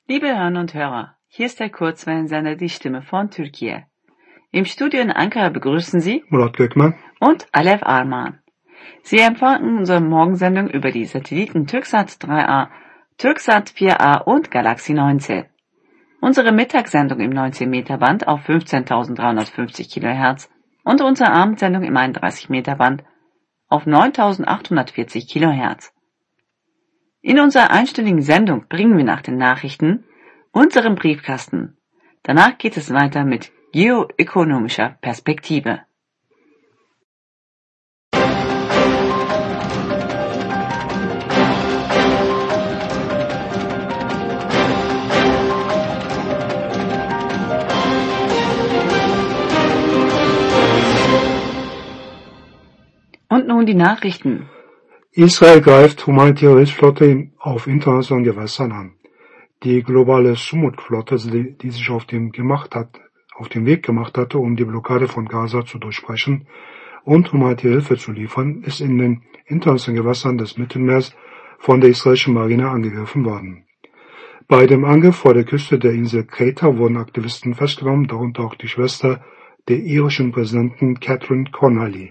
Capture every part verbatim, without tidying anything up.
Liebe Hörerinnen und Hörer, hier ist der Kurzwellensender Die Stimme von Türkiye. Im Studio in Ankara begrüßen Sie Murat Gökmen und Alev Arman. Sie empfangen unsere Morgensendung über die Satelliten Türksat drei A, Türksat vier A und Galaxy neunzehn. Unsere Mittagssendung im neunzehn Meter Band auf fünfzehntausenddreihundertfünfzig Kilohertz und unsere Abendsendung im einunddreißig Meter Band auf neuntausendachthundertvierzig Kilohertz. In unserer einstündigen Sendung bringen wir nach den Nachrichten unseren Briefkasten. Danach geht es weiter mit geoökonomischer Perspektive. Und nun die Nachrichten. Israel greift humanitäre Hilfsflotte auf internationalen Gewässern an. Die globale Sumut-Flotte, die sich auf dem, gemacht hat, auf den Weg gemacht hatte, um die Blockade von Gaza zu durchbrechen und humanitäre Hilfe zu liefern, ist in den internationalen Gewässern des Mittelmeers von der israelischen Marine angegriffen worden. Bei dem Angriff vor der Küste der Insel Kreta wurden Aktivisten festgenommen, darunter auch die Schwester der irischen Präsidentin Catherine Connolly.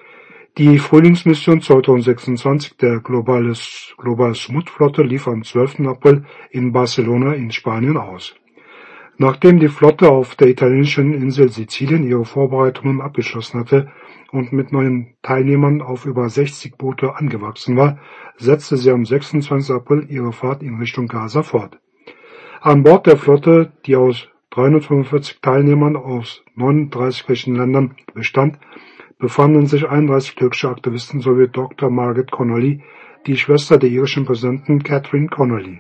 Die Frühlingsmission zweitausendsechsundzwanzig der globale, globale Sumut-Flotte lief am zwölften April in Barcelona in Spanien aus. Nachdem die Flotte auf der italienischen Insel Sizilien ihre Vorbereitungen abgeschlossen hatte und mit neuen Teilnehmern auf über sechzig Boote angewachsen war, setzte sie am sechsundzwanzigsten April ihre Fahrt in Richtung Gaza fort. An Bord der Flotte, die aus dreihundertfünfundvierzig Teilnehmern aus neununddreißig verschiedenen Ländern bestand, befanden sich einunddreißig türkische Aktivisten sowie Doktor Margaret Connolly, die Schwester der irischen Präsidentin Catherine Connolly.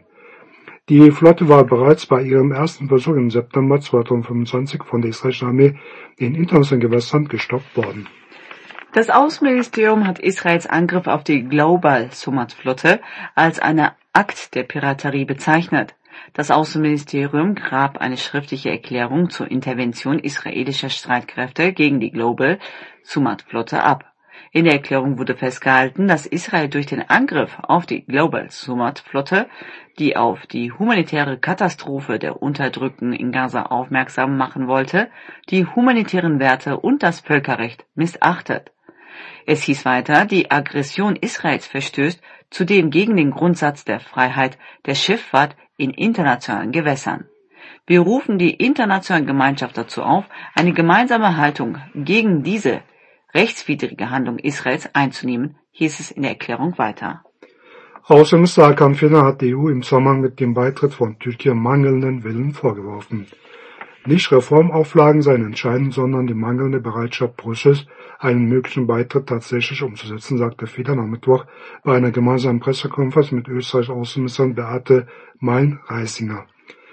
Die Flotte war bereits bei ihrem ersten Versuch im September zweitausendfünfundzwanzig von der israelischen Armee in internationalen Gewässern gestoppt worden. Das Außenministerium hat Israels Angriff auf die Global Sumut-Flotte als einen Akt der Piraterie bezeichnet. Das Außenministerium gab eine schriftliche Erklärung zur Intervention israelischer Streitkräfte gegen die Global Sumut-Flotte ab. In der Erklärung wurde festgehalten, dass Israel durch den Angriff auf die Global Sumut-Flotte, die auf die humanitäre Katastrophe der Unterdrückten in Gaza aufmerksam machen wollte, die humanitären Werte und das Völkerrecht missachtet. Es hieß weiter, die Aggression Israels verstößt zudem gegen den Grundsatz der Freiheit der Schifffahrt in internationalen Gewässern. Wir rufen die internationale Gemeinschaft dazu auf, eine gemeinsame Haltung gegen diese rechtswidrige Handlung Israels einzunehmen, hieß es in der Erklärung weiter. Außenminister Hakan Fidan hat die E U im Zusammenhang mit dem Beitritt von Türkei mangelnden Willen vorgeworfen. Nicht Reformauflagen seien entscheidend, sondern die mangelnde Bereitschaft Brüssels, einen möglichen Beitritt tatsächlich umzusetzen, sagte Fidan am Mittwoch bei einer gemeinsamen Pressekonferenz mit Österreichs Außenministerin Beate Meyn-Reisinger.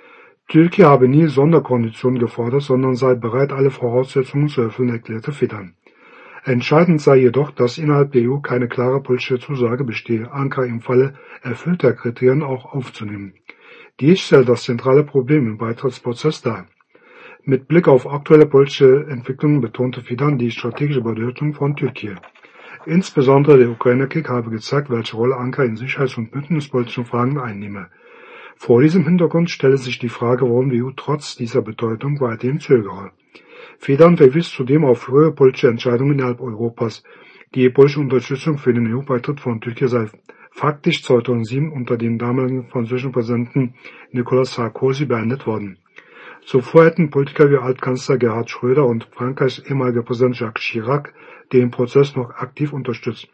Türkei habe nie Sonderkonditionen gefordert, sondern sei bereit, alle Voraussetzungen zu erfüllen, erklärte Fidan. Entscheidend sei jedoch, dass innerhalb der E U keine klare politische Zusage bestehe, Ankara im Falle erfüllter Kriterien auch aufzunehmen. Dies stellt das zentrale Problem im Beitrittsprozess dar. Mit Blick auf aktuelle politische Entwicklungen betonte Fidan die strategische Bedeutung von Türkei. Insbesondere der Ukraine-Krieg habe gezeigt, welche Rolle Ankara in sicherheits- und bündnispolitischen Fragen einnehme. Vor diesem Hintergrund stelle sich die Frage, warum die E U trotz dieser Bedeutung weiterhin zögere. Fidan verwies zudem auf frühere politische Entscheidungen innerhalb Europas. Die politische Unterstützung für den E U-Beitritt von Türkei sei faktisch zweitausendsieben unter dem damaligen französischen Präsidenten Nicolas Sarkozy beendet worden. Zuvor hätten Politiker wie Altkanzler Gerhard Schröder und Frankreichs ehemaliger Präsident Jacques Chirac den Prozess noch aktiv unterstützt.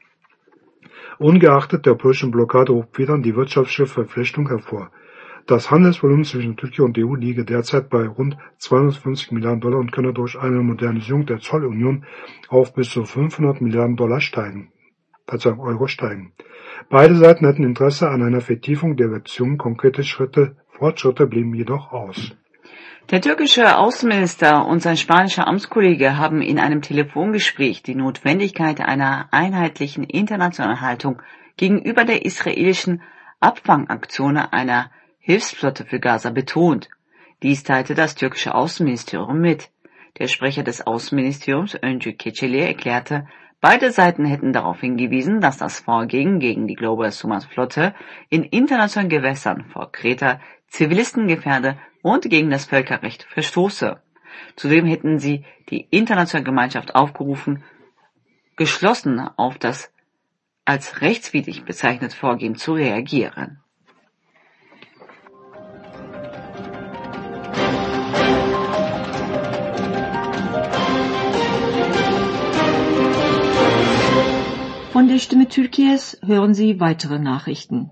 Ungeachtet der politischen Blockade hob Fidan die wirtschaftliche Verflechtung hervor. Das Handelsvolumen zwischen Türkei und der E U liege derzeit bei rund zweihundertfünfzig Milliarden Dollar und könne durch eine Modernisierung der Zollunion auf bis zu fünfhundert Milliarden Dollar steigen, also Euro steigen. Beide Seiten hätten Interesse an einer Vertiefung der Beziehungen, konkrete Schritte, Fortschritte blieben jedoch aus. Der türkische Außenminister und sein spanischer Amtskollege haben in einem Telefongespräch die Notwendigkeit einer einheitlichen internationalen Haltung gegenüber der israelischen Abfangaktion einer Hilfsflotte für Gaza betont. Dies teilte das türkische Außenministerium mit. Der Sprecher des Außenministeriums, Öncü Keçeli, erklärte, beide Seiten hätten darauf hingewiesen, dass das Vorgehen gegen die Global Sumut-Flotte in internationalen Gewässern vor Kreta Zivilisten gefährde und gegen das Völkerrecht verstoße. Zudem hätten sie die internationale Gemeinschaft aufgerufen, geschlossen auf das als rechtswidrig bezeichnete Vorgehen zu reagieren. Von der Stimme Türkiye's hören Sie weitere Nachrichten.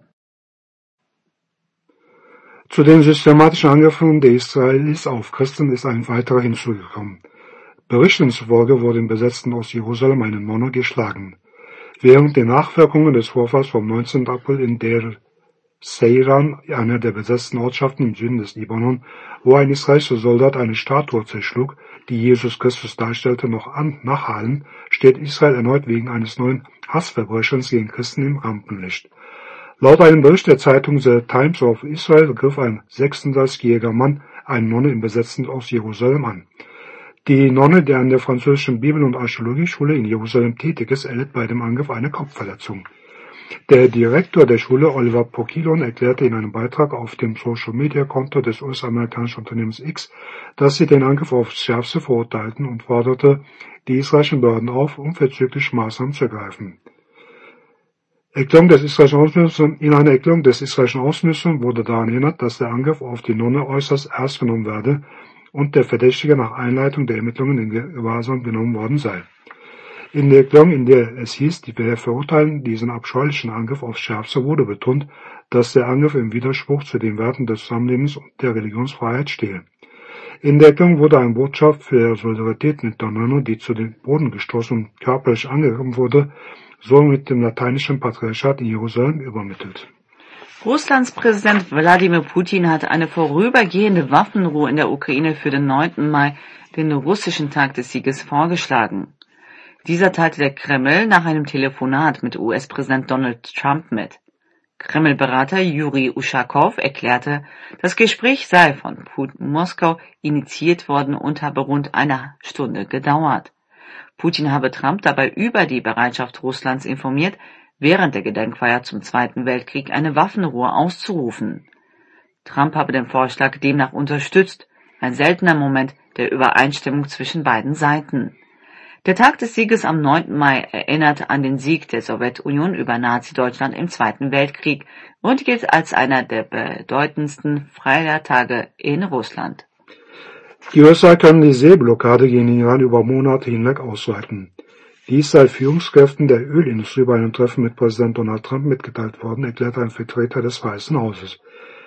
Zu den systematischen Angriffen der Israelis auf Christen ist ein weiterer hinzugekommen. Berichten zufolge wurde im besetzten Ost-Jerusalem eine Nonne geschlagen. Während der Nachwirkungen des Vorfalls vom neunzehnten April in Deir Seiran, einer der besetzten Ortschaften im Süden des Libanon, wo ein israelischer Soldat eine Statue zerschlug, die Jesus Christus darstellte, noch an, nachhallen, steht Israel erneut wegen eines neuen Hassverbrechens gegen Christen im Rampenlicht. Laut einem Bericht der Zeitung The Times of Israel griff ein sechsunddreißigjähriger Mann eine Nonne im besetzten Ost-Jerusalem an. Die Nonne, die an der französischen Bibel- und Archäologieschule in Jerusalem tätig ist, erlitt bei dem Angriff eine Kopfverletzung. Der Direktor der Schule, Oliver Pokilon, erklärte in einem Beitrag auf dem Social-Media-Konto des U S-amerikanischen Unternehmens X, dass sie den Angriff aufs Schärfste verurteilten und forderte die israelischen Behörden auf, unverzüglich Maßnahmen zu ergreifen. Erklärung des israelischen Außenministers, in einer Erklärung des israelischen Außenministers wurde daran erinnert, dass der Angriff auf die Nonne äußerst ernst genommen werde und der Verdächtige nach Einleitung der Ermittlungen in Gewahrsam genommen worden sei. In der Erklärung, in der es hieß, wir verurteilen diesen abscheulichen Angriff aufs Schärfste, wurde betont, dass der Angriff im Widerspruch zu den Werten des Zusammenlebens und der Religionsfreiheit stehe. In der Erklärung wurde eine Botschaft für Solidarität mit der Nonne, die zu den Boden gestoßen und körperlich angegriffen wurde, so mit dem lateinischen Patriarchat in Jerusalem übermittelt. Russlands Präsident Wladimir Putin hat eine vorübergehende Waffenruhe in der Ukraine für den neunten Mai, den russischen Tag des Sieges, vorgeschlagen. Dieser teilte der Kreml nach einem Telefonat mit U S-Präsident Donald Trump mit. Kreml-Berater Juri Uschakow erklärte, das Gespräch sei von Putin Moskau initiiert worden und habe rund eine Stunde gedauert. Putin habe Trump dabei über die Bereitschaft Russlands informiert, während der Gedenkfeier zum Zweiten Weltkrieg eine Waffenruhe auszurufen. Trump habe den Vorschlag demnach unterstützt, ein seltener Moment der Übereinstimmung zwischen beiden Seiten. Der Tag des Sieges am neunten Mai erinnert an den Sieg der Sowjetunion über Nazi-Deutschland im Zweiten Weltkrieg und gilt als einer der bedeutendsten Feiertage in Russland. Die U S A kann die Seeblockade gegen den Iran über Monate hinweg ausweiten. Dies sei Führungskräften der Ölindustrie bei einem Treffen mit Präsident Donald Trump mitgeteilt worden, erklärte ein Vertreter des Weißen Hauses.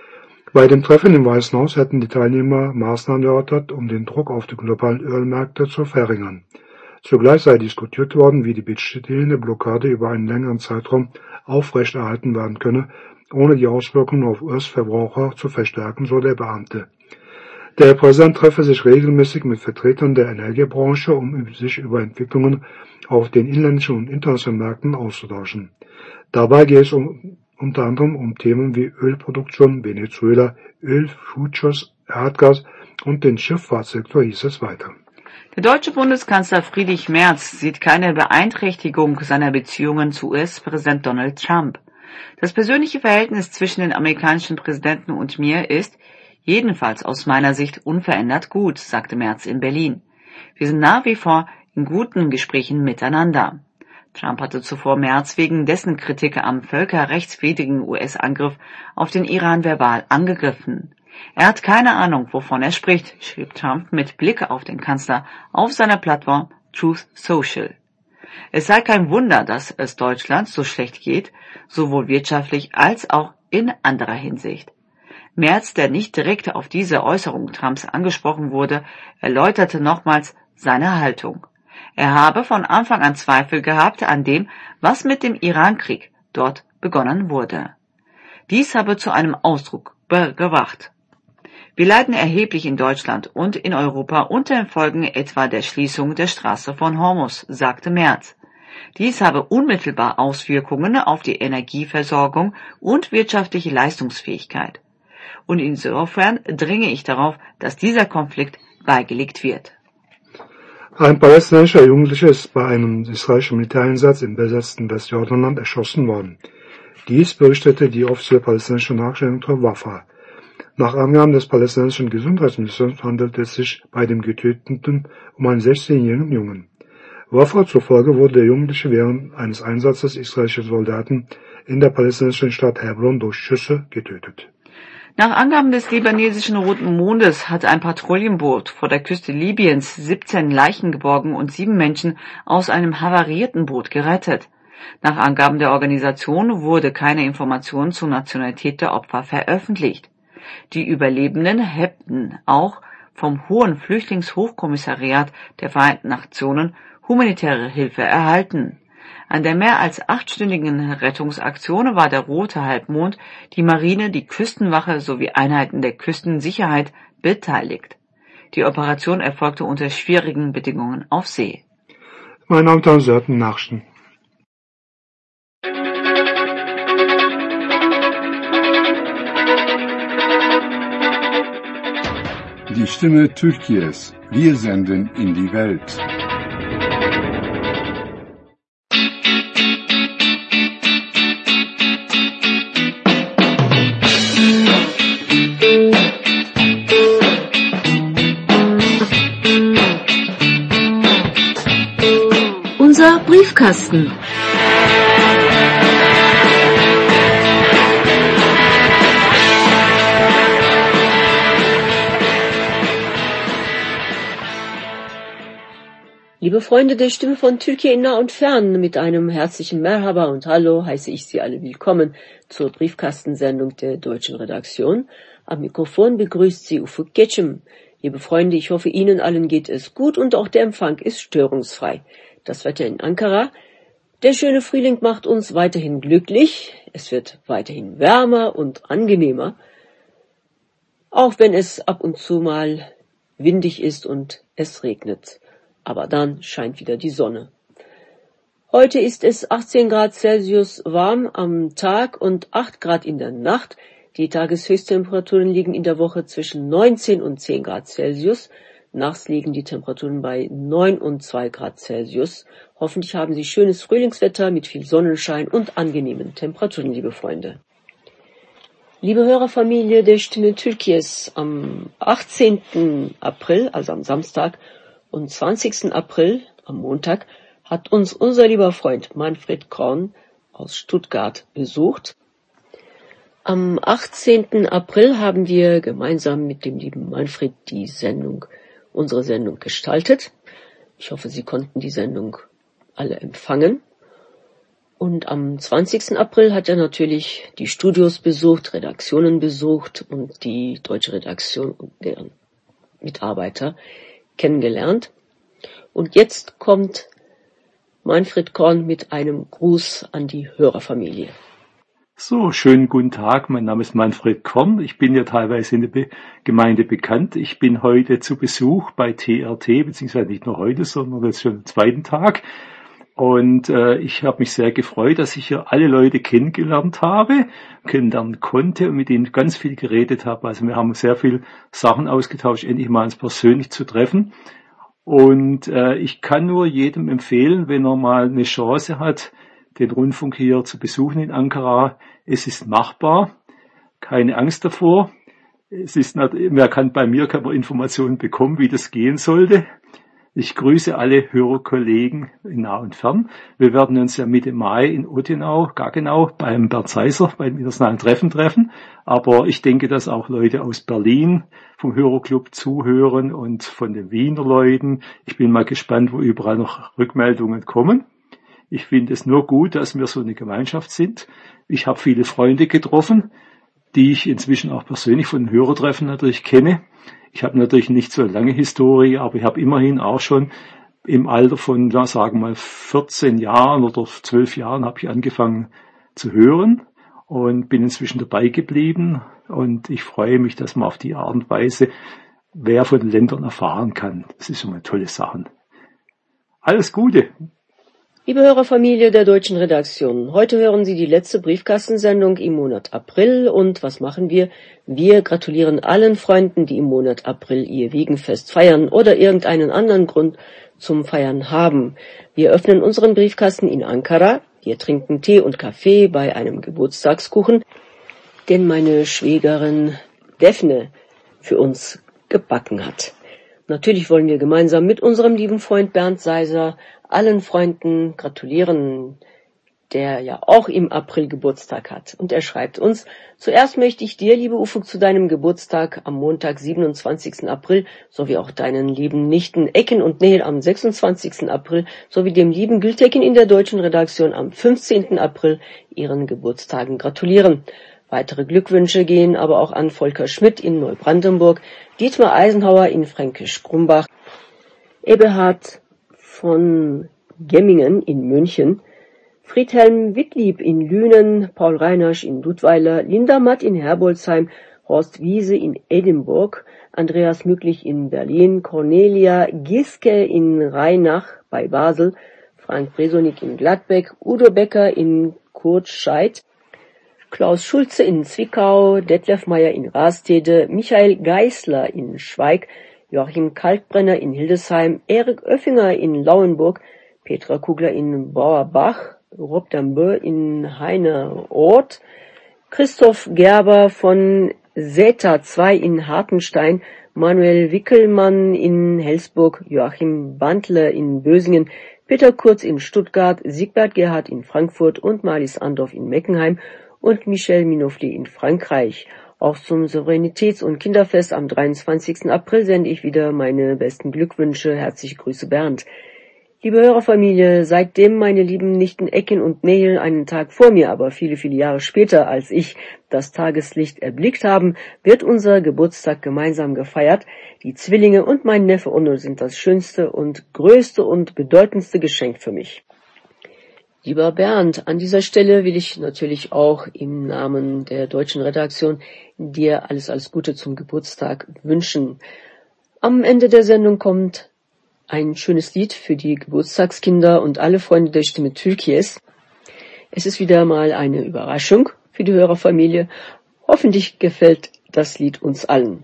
Bei dem Treffen im Weißen Haus hätten die Teilnehmer Maßnahmen erörtert, um den Druck auf die globalen Ölmärkte zu verringern. Zugleich sei diskutiert worden, wie die bestehende Blockade über einen längeren Zeitraum aufrechterhalten werden könne, ohne die Auswirkungen auf U S-Verbraucher zu verstärken, so der Beamte. Der Präsident treffe sich regelmäßig mit Vertretern der Energiebranche, um sich über Entwicklungen auf den inländischen und internationalen Märkten auszutauschen. Dabei geht es um, unter anderem um Themen wie Ölproduktion, Venezuela, Ölfutures, Erdgas und den Schifffahrtssektor, hieß es weiter. Der deutsche Bundeskanzler Friedrich Merz sieht keine Beeinträchtigung seiner Beziehungen zu U S-Präsident Donald Trump. Das persönliche Verhältnis zwischen den amerikanischen Präsidenten und mir ist, jedenfalls aus meiner Sicht, unverändert gut, sagte Merz in Berlin. Wir sind nach wie vor in guten Gesprächen miteinander. Trump hatte zuvor Merz wegen dessen Kritik am völkerrechtswidrigen U S-Angriff auf den Iran verbal angegriffen. Er hat keine Ahnung, wovon er spricht, schrieb Trump mit Blick auf den Kanzler auf seiner Plattform Truth Social. Es sei kein Wunder, dass es Deutschland so schlecht geht, sowohl wirtschaftlich als auch in anderer Hinsicht. Merz, der nicht direkt auf diese Äußerung Trumps angesprochen wurde, erläuterte nochmals seine Haltung. Er habe von Anfang an Zweifel gehabt an dem, was mit dem Irankrieg dort begonnen wurde. Dies habe zu einem Ausdruck gebracht. Wir leiden erheblich in Deutschland und in Europa unter den Folgen etwa der Schließung der Straße von Hormuz, sagte Merz. Dies habe unmittelbar Auswirkungen auf die Energieversorgung und wirtschaftliche Leistungsfähigkeit. Und insofern dringe ich darauf, dass dieser Konflikt beigelegt wird. Ein palästinensischer Jugendlicher ist bei einem israelischen Militäreinsatz im besetzten Westjordanland erschossen worden. Dies berichtete die offizielle palästinensische Nachrichtenagentur Wafa. Nach Angaben des palästinensischen Gesundheitsministeriums handelt es sich bei dem Getöteten um einen sechzehnjährigen Jungen. Wafa zufolge wurde der Jugendliche während eines Einsatzes israelischer Soldaten in der palästinensischen Stadt Hebron durch Schüsse getötet. Nach Angaben des libanesischen Roten Mondes hat ein Patrouillenboot vor der Küste Libyens siebzehn Leichen geborgen und sieben Menschen aus einem havarierten Boot gerettet. Nach Angaben der Organisation wurde keine Information zur Nationalität der Opfer veröffentlicht. Die Überlebenden hätten auch vom Hohen Flüchtlingshochkommissariat der Vereinten Nationen humanitäre Hilfe erhalten. An der mehr als achtstündigen Rettungsaktion war der Rote Halbmond, die Marine, die Küstenwache sowie Einheiten der Küstensicherheit beteiligt. Die Operation erfolgte unter schwierigen Bedingungen auf See. Meine Damen und Herren, Sie hörten Nachrichten. Die Stimme Türkiye's. Wir senden in die Welt. Unser Briefkasten. Liebe Freunde der Stimme von Türkei in nah und fern, mit einem herzlichen Merhaba und Hallo heiße ich Sie alle willkommen zur Briefkastensendung der deutschen Redaktion. Am Mikrofon begrüßt Sie Ufuk Geçim. Liebe Freunde, ich hoffe, Ihnen allen geht es gut und auch der Empfang ist störungsfrei. Das Wetter in Ankara, der schöne Frühling macht uns weiterhin glücklich. Es wird weiterhin wärmer und angenehmer, auch wenn es ab und zu mal windig ist und es regnet. Aber dann scheint wieder die Sonne. Heute ist es achtzehn Grad Celsius warm am Tag und acht Grad in der Nacht. Die Tageshöchsttemperaturen liegen in der Woche zwischen neunzehn und zehn Grad Celsius. Nachts liegen die Temperaturen bei neun und zwei Grad Celsius. Hoffentlich haben Sie schönes Frühlingswetter mit viel Sonnenschein und angenehmen Temperaturen, liebe Freunde. Liebe Hörerfamilie der Stimme Türkiye's, am achtzehnten April, also am Samstag, und zwanzigsten April, am Montag, hat uns unser lieber Freund Manfred Korn aus Stuttgart besucht. Am achtzehnten April haben wir gemeinsam mit dem lieben Manfred die Sendung, unsere Sendung gestaltet. Ich hoffe, Sie konnten die Sendung alle empfangen. Und am zwanzigsten April hat er natürlich die Studios besucht, Redaktionen besucht und die deutsche Redaktion und deren Mitarbeiter kennengelernt. Und jetzt kommt Manfred Korn mit einem Gruß an die Hörerfamilie. So, schönen guten Tag, mein Name ist Manfred Korn. Ich bin ja teilweise in der Be- Gemeinde bekannt. Ich bin heute zu Besuch bei T R T, beziehungsweise nicht nur heute, sondern das ist schon am zweiten Tag. Und äh, ich habe mich sehr gefreut, dass ich hier alle Leute kennengelernt habe, kennenlernen konnte und mit ihnen ganz viel geredet habe. Also wir haben sehr viel Sachen ausgetauscht, endlich mal uns persönlich zu treffen. Und äh, ich kann nur jedem empfehlen, wenn er mal eine Chance hat, den Rundfunk hier zu besuchen in Ankara. Es ist machbar, keine Angst davor. Es ist nicht, man kann bei mir kann man Informationen bekommen, wie das gehen sollte. Ich grüße alle Hörerkollegen in nah und fern. Wir werden uns ja Mitte Mai in Ottenau, Gaggenau, beim Bernd Seiser, beim internationalen Treffen treffen. Aber ich denke, dass auch Leute aus Berlin vom Hörerclub zuhören und von den Wiener Leuten. Ich bin mal gespannt, wo überall noch Rückmeldungen kommen. Ich finde es nur gut, dass wir so eine Gemeinschaft sind. Ich habe viele Freunde getroffen, die ich inzwischen auch persönlich von den Hörertreffen natürlich kenne. Ich habe natürlich nicht so eine lange Historie, aber ich habe immerhin auch schon im Alter von, ja, sagen wir mal, vierzehn Jahren oder zwölf Jahren habe ich angefangen zu hören und bin inzwischen dabei geblieben. Und ich freue mich, dass man auf die Art und Weise wer von den Ländern erfahren kann. Das ist schon eine tolle Sache. Alles Gute! Liebe Hörerfamilie der deutschen Redaktion, heute hören Sie die letzte Briefkastensendung im Monat April und was machen wir? Wir gratulieren allen Freunden, die im Monat April ihr Wiegenfest feiern oder irgendeinen anderen Grund zum Feiern haben. Wir öffnen unseren Briefkasten in Ankara, wir trinken Tee und Kaffee bei einem Geburtstagskuchen, den meine Schwägerin Daphne für uns gebacken hat. Natürlich wollen wir gemeinsam mit unserem lieben Freund Bernd Seiser allen Freunden gratulieren, der ja auch im April Geburtstag hat. Und er schreibt uns: Zuerst möchte ich dir, liebe Ufuk, zu deinem Geburtstag am Montag, siebenundzwanzigsten April, sowie auch deinen lieben Nichten Ecken und Nehel am sechsundzwanzigsten April, sowie dem lieben Gültekin in der deutschen Redaktion am fünfzehnten April ihren Geburtstagen gratulieren. Weitere Glückwünsche gehen aber auch an Volker Schmidt in Neubrandenburg, Dietmar Eisenhauer in Fränkisch-Grumbach, Eberhard von Gemmingen in München, Friedhelm Wittlieb in Lünen, Paul Reinasch in Dudweiler, Linda Matt in Herbolzheim, Horst Wiese in Edinburgh, Andreas Mücklich in Berlin, Cornelia Giske in Rheinach bei Basel, Frank Bresonik in Gladbeck, Udo Becker in Kurtscheid, Klaus Schulze in Zwickau, Detlef Meyer in Rastede, Michael Geisler in Schweig, Joachim Kalkbrenner in Hildesheim, Erik Oeffinger in Lauenburg, Petra Kugler in Bauerbach, Rob Dambö in Heineroth, Christoph Gerber von Zeta zwei in Hartenstein, Manuel Wickelmann in Helsburg, Joachim Bandle in Bösingen, Peter Kurz in Stuttgart, Siegbert Gerhard in Frankfurt und Marlies Andorf in Meckenheim und Michel Minofli in Frankreich. Auch zum Souveränitäts- und Kinderfest am dreiundzwanzigsten April sende ich wieder meine besten Glückwünsche. Herzliche Grüße, Bernd. Liebe Hörerfamilie, seitdem meine lieben Nichten Ecken und Nehel einen Tag vor mir, aber viele, viele Jahre später als ich, das Tageslicht erblickt haben, wird unser Geburtstag gemeinsam gefeiert. Die Zwillinge und mein Neffe Onno sind das schönste und größte und bedeutendste Geschenk für mich. Lieber Bernd, an dieser Stelle will ich natürlich auch im Namen der deutschen Redaktion dir alles, alles Gute zum Geburtstag wünschen. Am Ende der Sendung kommt ein schönes Lied für die Geburtstagskinder und alle Freunde der Stimme Türkies. Es ist wieder mal eine Überraschung für die Hörerfamilie. Hoffentlich gefällt das Lied uns allen.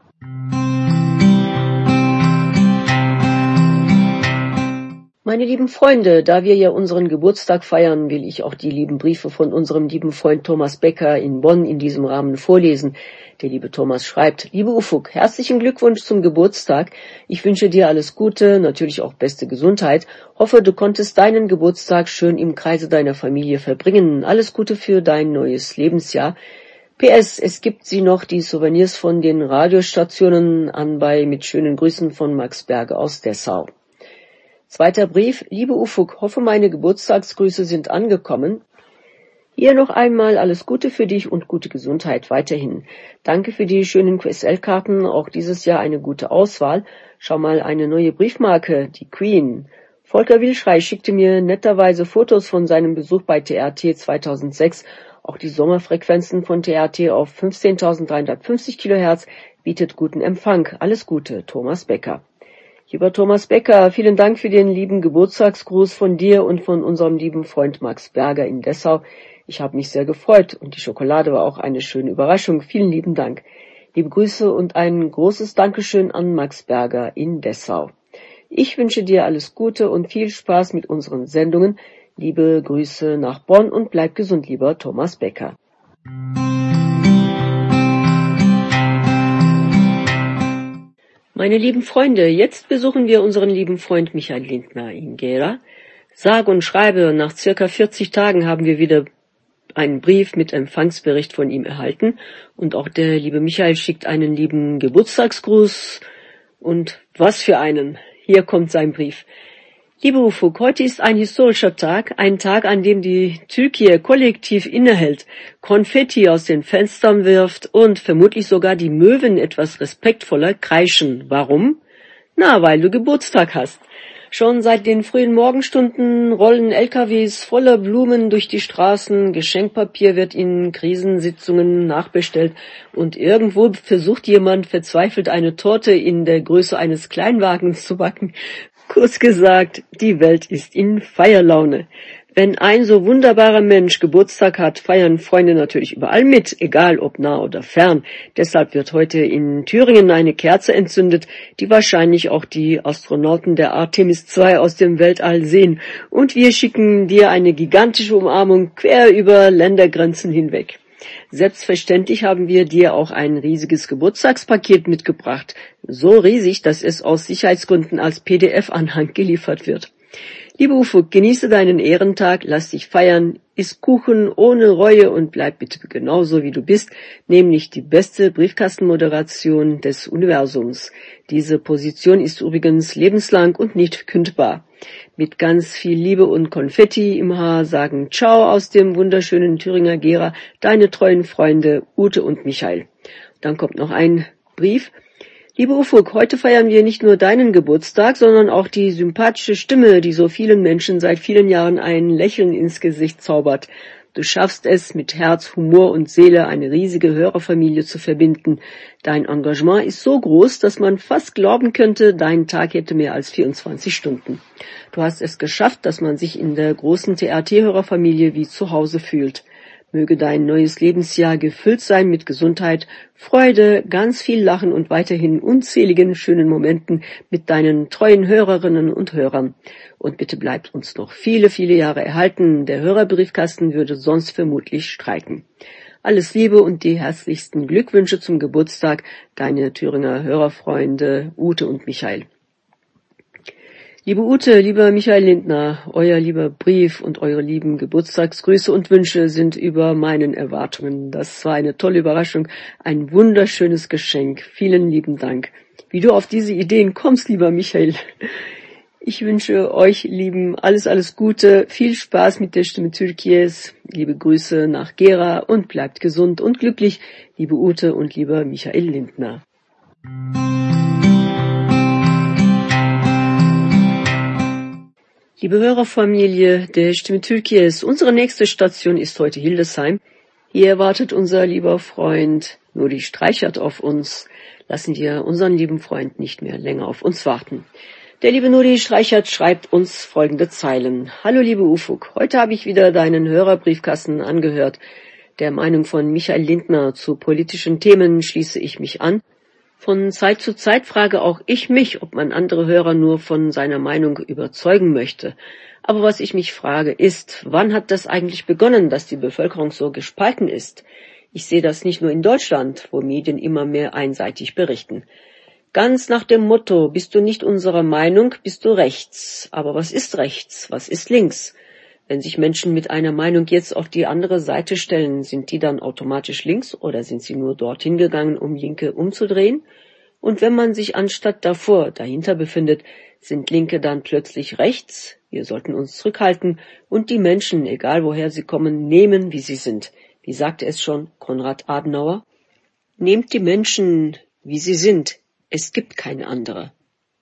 Meine lieben Freunde, da wir ja unseren Geburtstag feiern, will ich auch die lieben Briefe von unserem lieben Freund Thomas Becker in Bonn in diesem Rahmen vorlesen. Der liebe Thomas schreibt: Liebe Ufuk, herzlichen Glückwunsch zum Geburtstag. Ich wünsche dir alles Gute, natürlich auch beste Gesundheit. Hoffe, du konntest deinen Geburtstag schön im Kreise deiner Familie verbringen. Alles Gute für dein neues Lebensjahr. P S. Es gibt sie noch, die Souvenirs von den Radiostationen anbei, mit schönen Grüßen von Max Berger aus Dessau. Zweiter Brief: Liebe Ufuk, hoffe, meine Geburtstagsgrüße sind angekommen. Hier noch einmal alles Gute für dich und gute Gesundheit weiterhin. Danke für die schönen Q S L-Karten, auch dieses Jahr eine gute Auswahl. Schau mal, eine neue Briefmarke, die Queen. Volker Wilschrei schickte mir netterweise Fotos von seinem Besuch bei T R T zweitausendsechs. Auch die Sommerfrequenzen von T R T auf fünfzehntausenddreihundertfünfzig Kilohertz bietet guten Empfang. Alles Gute, Thomas Becker. Lieber Thomas Becker, vielen Dank für den lieben Geburtstagsgruß von dir und von unserem lieben Freund Max Berger in Dessau. Ich habe mich sehr gefreut und die Schokolade war auch eine schöne Überraschung. Vielen lieben Dank. Liebe Grüße und ein großes Dankeschön an Max Berger in Dessau. Ich wünsche dir alles Gute und viel Spaß mit unseren Sendungen. Liebe Grüße nach Bonn und bleib gesund, lieber Thomas Becker. Meine lieben Freunde, jetzt besuchen wir unseren lieben Freund Michael Lindner in Gera. Sage und schreibe, nach circa vierzig Tagen haben wir wieder einen Brief mit Empfangsbericht von ihm erhalten. Und auch der liebe Michael schickt einen lieben Geburtstagsgruß. Und was für einen! Hier kommt sein Brief. Liebe Ufuk, heute ist ein historischer Tag, ein Tag, an dem die Türkei kollektiv innehält, Konfetti aus den Fenstern wirft und vermutlich sogar die Möwen etwas respektvoller kreischen. Warum? Na, weil du Geburtstag hast. Schon seit den frühen Morgenstunden rollen L K Ws voller Blumen durch die Straßen, Geschenkpapier wird in Krisensitzungen nachbestellt und irgendwo versucht jemand verzweifelt eine Torte in der Größe eines Kleinwagens zu backen. Kurz gesagt, die Welt ist in Feierlaune. Wenn ein so wunderbarer Mensch Geburtstag hat, feiern Freunde natürlich überall mit, egal ob nah oder fern. Deshalb wird heute in Thüringen eine Kerze entzündet, die wahrscheinlich auch die Astronauten der Artemis zwei aus dem Weltall sehen. Und wir schicken dir eine gigantische Umarmung quer über Ländergrenzen hinweg. Selbstverständlich haben wir dir auch ein riesiges Geburtstagspaket mitgebracht. So riesig, dass es aus Sicherheitsgründen als P D F-Anhang geliefert wird. Liebe Ufuk, genieße deinen Ehrentag, lass dich feiern, iss Kuchen ohne Reue und bleib bitte genauso wie du bist, nämlich die beste Briefkastenmoderation des Universums. Diese Position ist übrigens lebenslang und nicht kündbar. Mit ganz viel Liebe und Konfetti im Haar sagen Ciao aus dem wunderschönen Thüringer Gera, deine treuen Freunde Ute und Michael. Dann kommt noch ein Brief. Liebe Ufuk, heute feiern wir nicht nur deinen Geburtstag, sondern auch die sympathische Stimme, die so vielen Menschen seit vielen Jahren ein Lächeln ins Gesicht zaubert. Du schaffst es, mit Herz, Humor und Seele eine riesige Hörerfamilie zu verbinden. Dein Engagement ist so groß, dass man fast glauben könnte, dein Tag hätte mehr als vierundzwanzig Stunden. Du hast es geschafft, dass man sich in der großen T R T-Hörerfamilie wie zu Hause fühlt. Möge dein neues Lebensjahr gefüllt sein mit Gesundheit, Freude, ganz viel Lachen und weiterhin unzähligen schönen Momenten mit deinen treuen Hörerinnen und Hörern. Und bitte bleibt uns noch viele, viele Jahre erhalten. Der Hörerbriefkasten würde sonst vermutlich streiken. Alles Liebe und die herzlichsten Glückwünsche zum Geburtstag, deine Thüringer Hörerfreunde Ute und Michael. Liebe Ute, lieber Michael Lindner, euer lieber Brief und eure lieben Geburtstagsgrüße und Wünsche sind über meinen Erwartungen. Das war eine tolle Überraschung, ein wunderschönes Geschenk. Vielen lieben Dank. Wie du auf diese Ideen kommst, lieber Michael. Ich wünsche euch, Lieben, alles, alles Gute, viel Spaß mit der Stimme Türkies, liebe Grüße nach Gera und bleibt gesund und glücklich, liebe Ute und lieber Michael Lindner. Liebe Hörerfamilie der Stimme Türkies, unsere nächste Station ist heute Hildesheim. Hier erwartet unser lieber Freund Nuri Streichert auf uns. Lassen wir unseren lieben Freund nicht mehr länger auf uns warten. Der liebe Nuri Streichert schreibt uns folgende Zeilen. Hallo liebe Ufuk, heute habe ich wieder deinen Hörerbriefkasten angehört. Der Meinung von Michael Lindner zu politischen Themen schließe ich mich an. Von Zeit zu Zeit frage auch ich mich, ob man andere Hörer nur von seiner Meinung überzeugen möchte. Aber was ich mich frage ist, wann hat das eigentlich begonnen, dass die Bevölkerung so gespalten ist? Ich sehe das nicht nur in Deutschland, wo Medien immer mehr einseitig berichten. Ganz nach dem Motto, bist du nicht unserer Meinung, bist du rechts. Aber was ist rechts? Was ist links? Wenn sich Menschen mit einer Meinung jetzt auf die andere Seite stellen, sind die dann automatisch links oder sind sie nur dorthin gegangen, um Linke umzudrehen? Und wenn man sich anstatt davor dahinter befindet, sind Linke dann plötzlich rechts? Wir sollten uns zurückhalten und die Menschen, egal woher sie kommen, nehmen, wie sie sind. Wie sagte es schon Konrad Adenauer? Nehmt die Menschen, wie sie sind. Es gibt keine andere.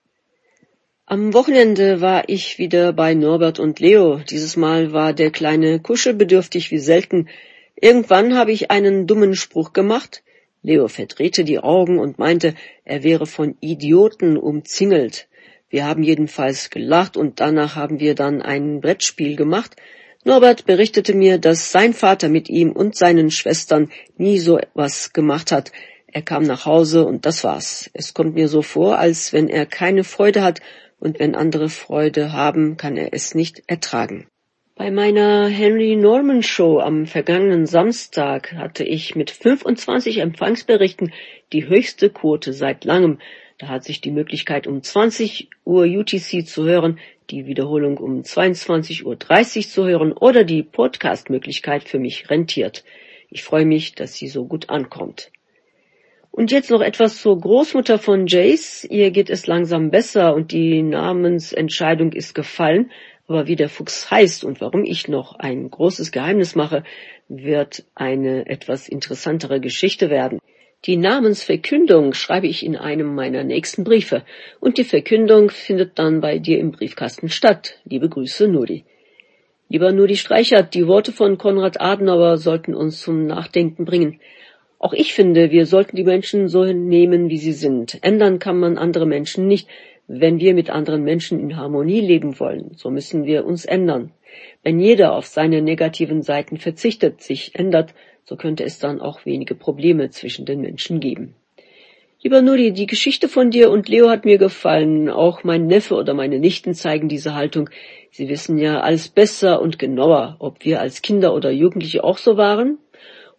Am Wochenende war ich wieder bei Norbert und Leo. Dieses Mal war der Kleine kuschelbedürftig wie selten. Irgendwann habe ich einen dummen Spruch gemacht. Leo verdrehte die Augen und meinte, er wäre von Idioten umzingelt. Wir haben jedenfalls gelacht und danach haben wir dann ein Brettspiel gemacht. Norbert berichtete mir, dass sein Vater mit ihm und seinen Schwestern nie so etwas gemacht hat. Er kam nach Hause und das war's. Es kommt mir so vor, als wenn er keine Freude hat und wenn andere Freude haben, kann er es nicht ertragen. Bei meiner Henry Norman Show am vergangenen Samstag hatte ich mit fünfundzwanzig Empfangsberichten die höchste Quote seit langem. Da hat sich die Möglichkeit, um zwanzig Uhr U T C zu hören, die Wiederholung um zweiundzwanzig Uhr dreißig zu hören oder die Podcast-Möglichkeit für mich rentiert. Ich freue mich, dass sie so gut ankommt. Und jetzt noch etwas zur Großmutter von Jace. Ihr geht es langsam besser und die Namensentscheidung ist gefallen. Aber wie der Fuchs heißt und warum ich noch ein großes Geheimnis mache, wird eine etwas interessantere Geschichte werden. Die Namensverkündung schreibe ich in einem meiner nächsten Briefe. Und die Verkündung findet dann bei dir im Briefkasten statt. Liebe Grüße, Nuri. Lieber Nuri Streichert, die Worte von Konrad Adenauer sollten uns zum Nachdenken bringen. Auch ich finde, wir sollten die Menschen so nehmen, wie sie sind. Ändern kann man andere Menschen nicht. Wenn wir mit anderen Menschen in Harmonie leben wollen, so müssen wir uns ändern. Wenn jeder auf seine negativen Seiten verzichtet, sich ändert, so könnte es dann auch wenige Probleme zwischen den Menschen geben. Lieber Nuri, die Geschichte von dir und Leo hat mir gefallen. Auch mein Neffe oder meine Nichten zeigen diese Haltung. Sie wissen ja alles besser und genauer, ob wir als Kinder oder Jugendliche auch so waren.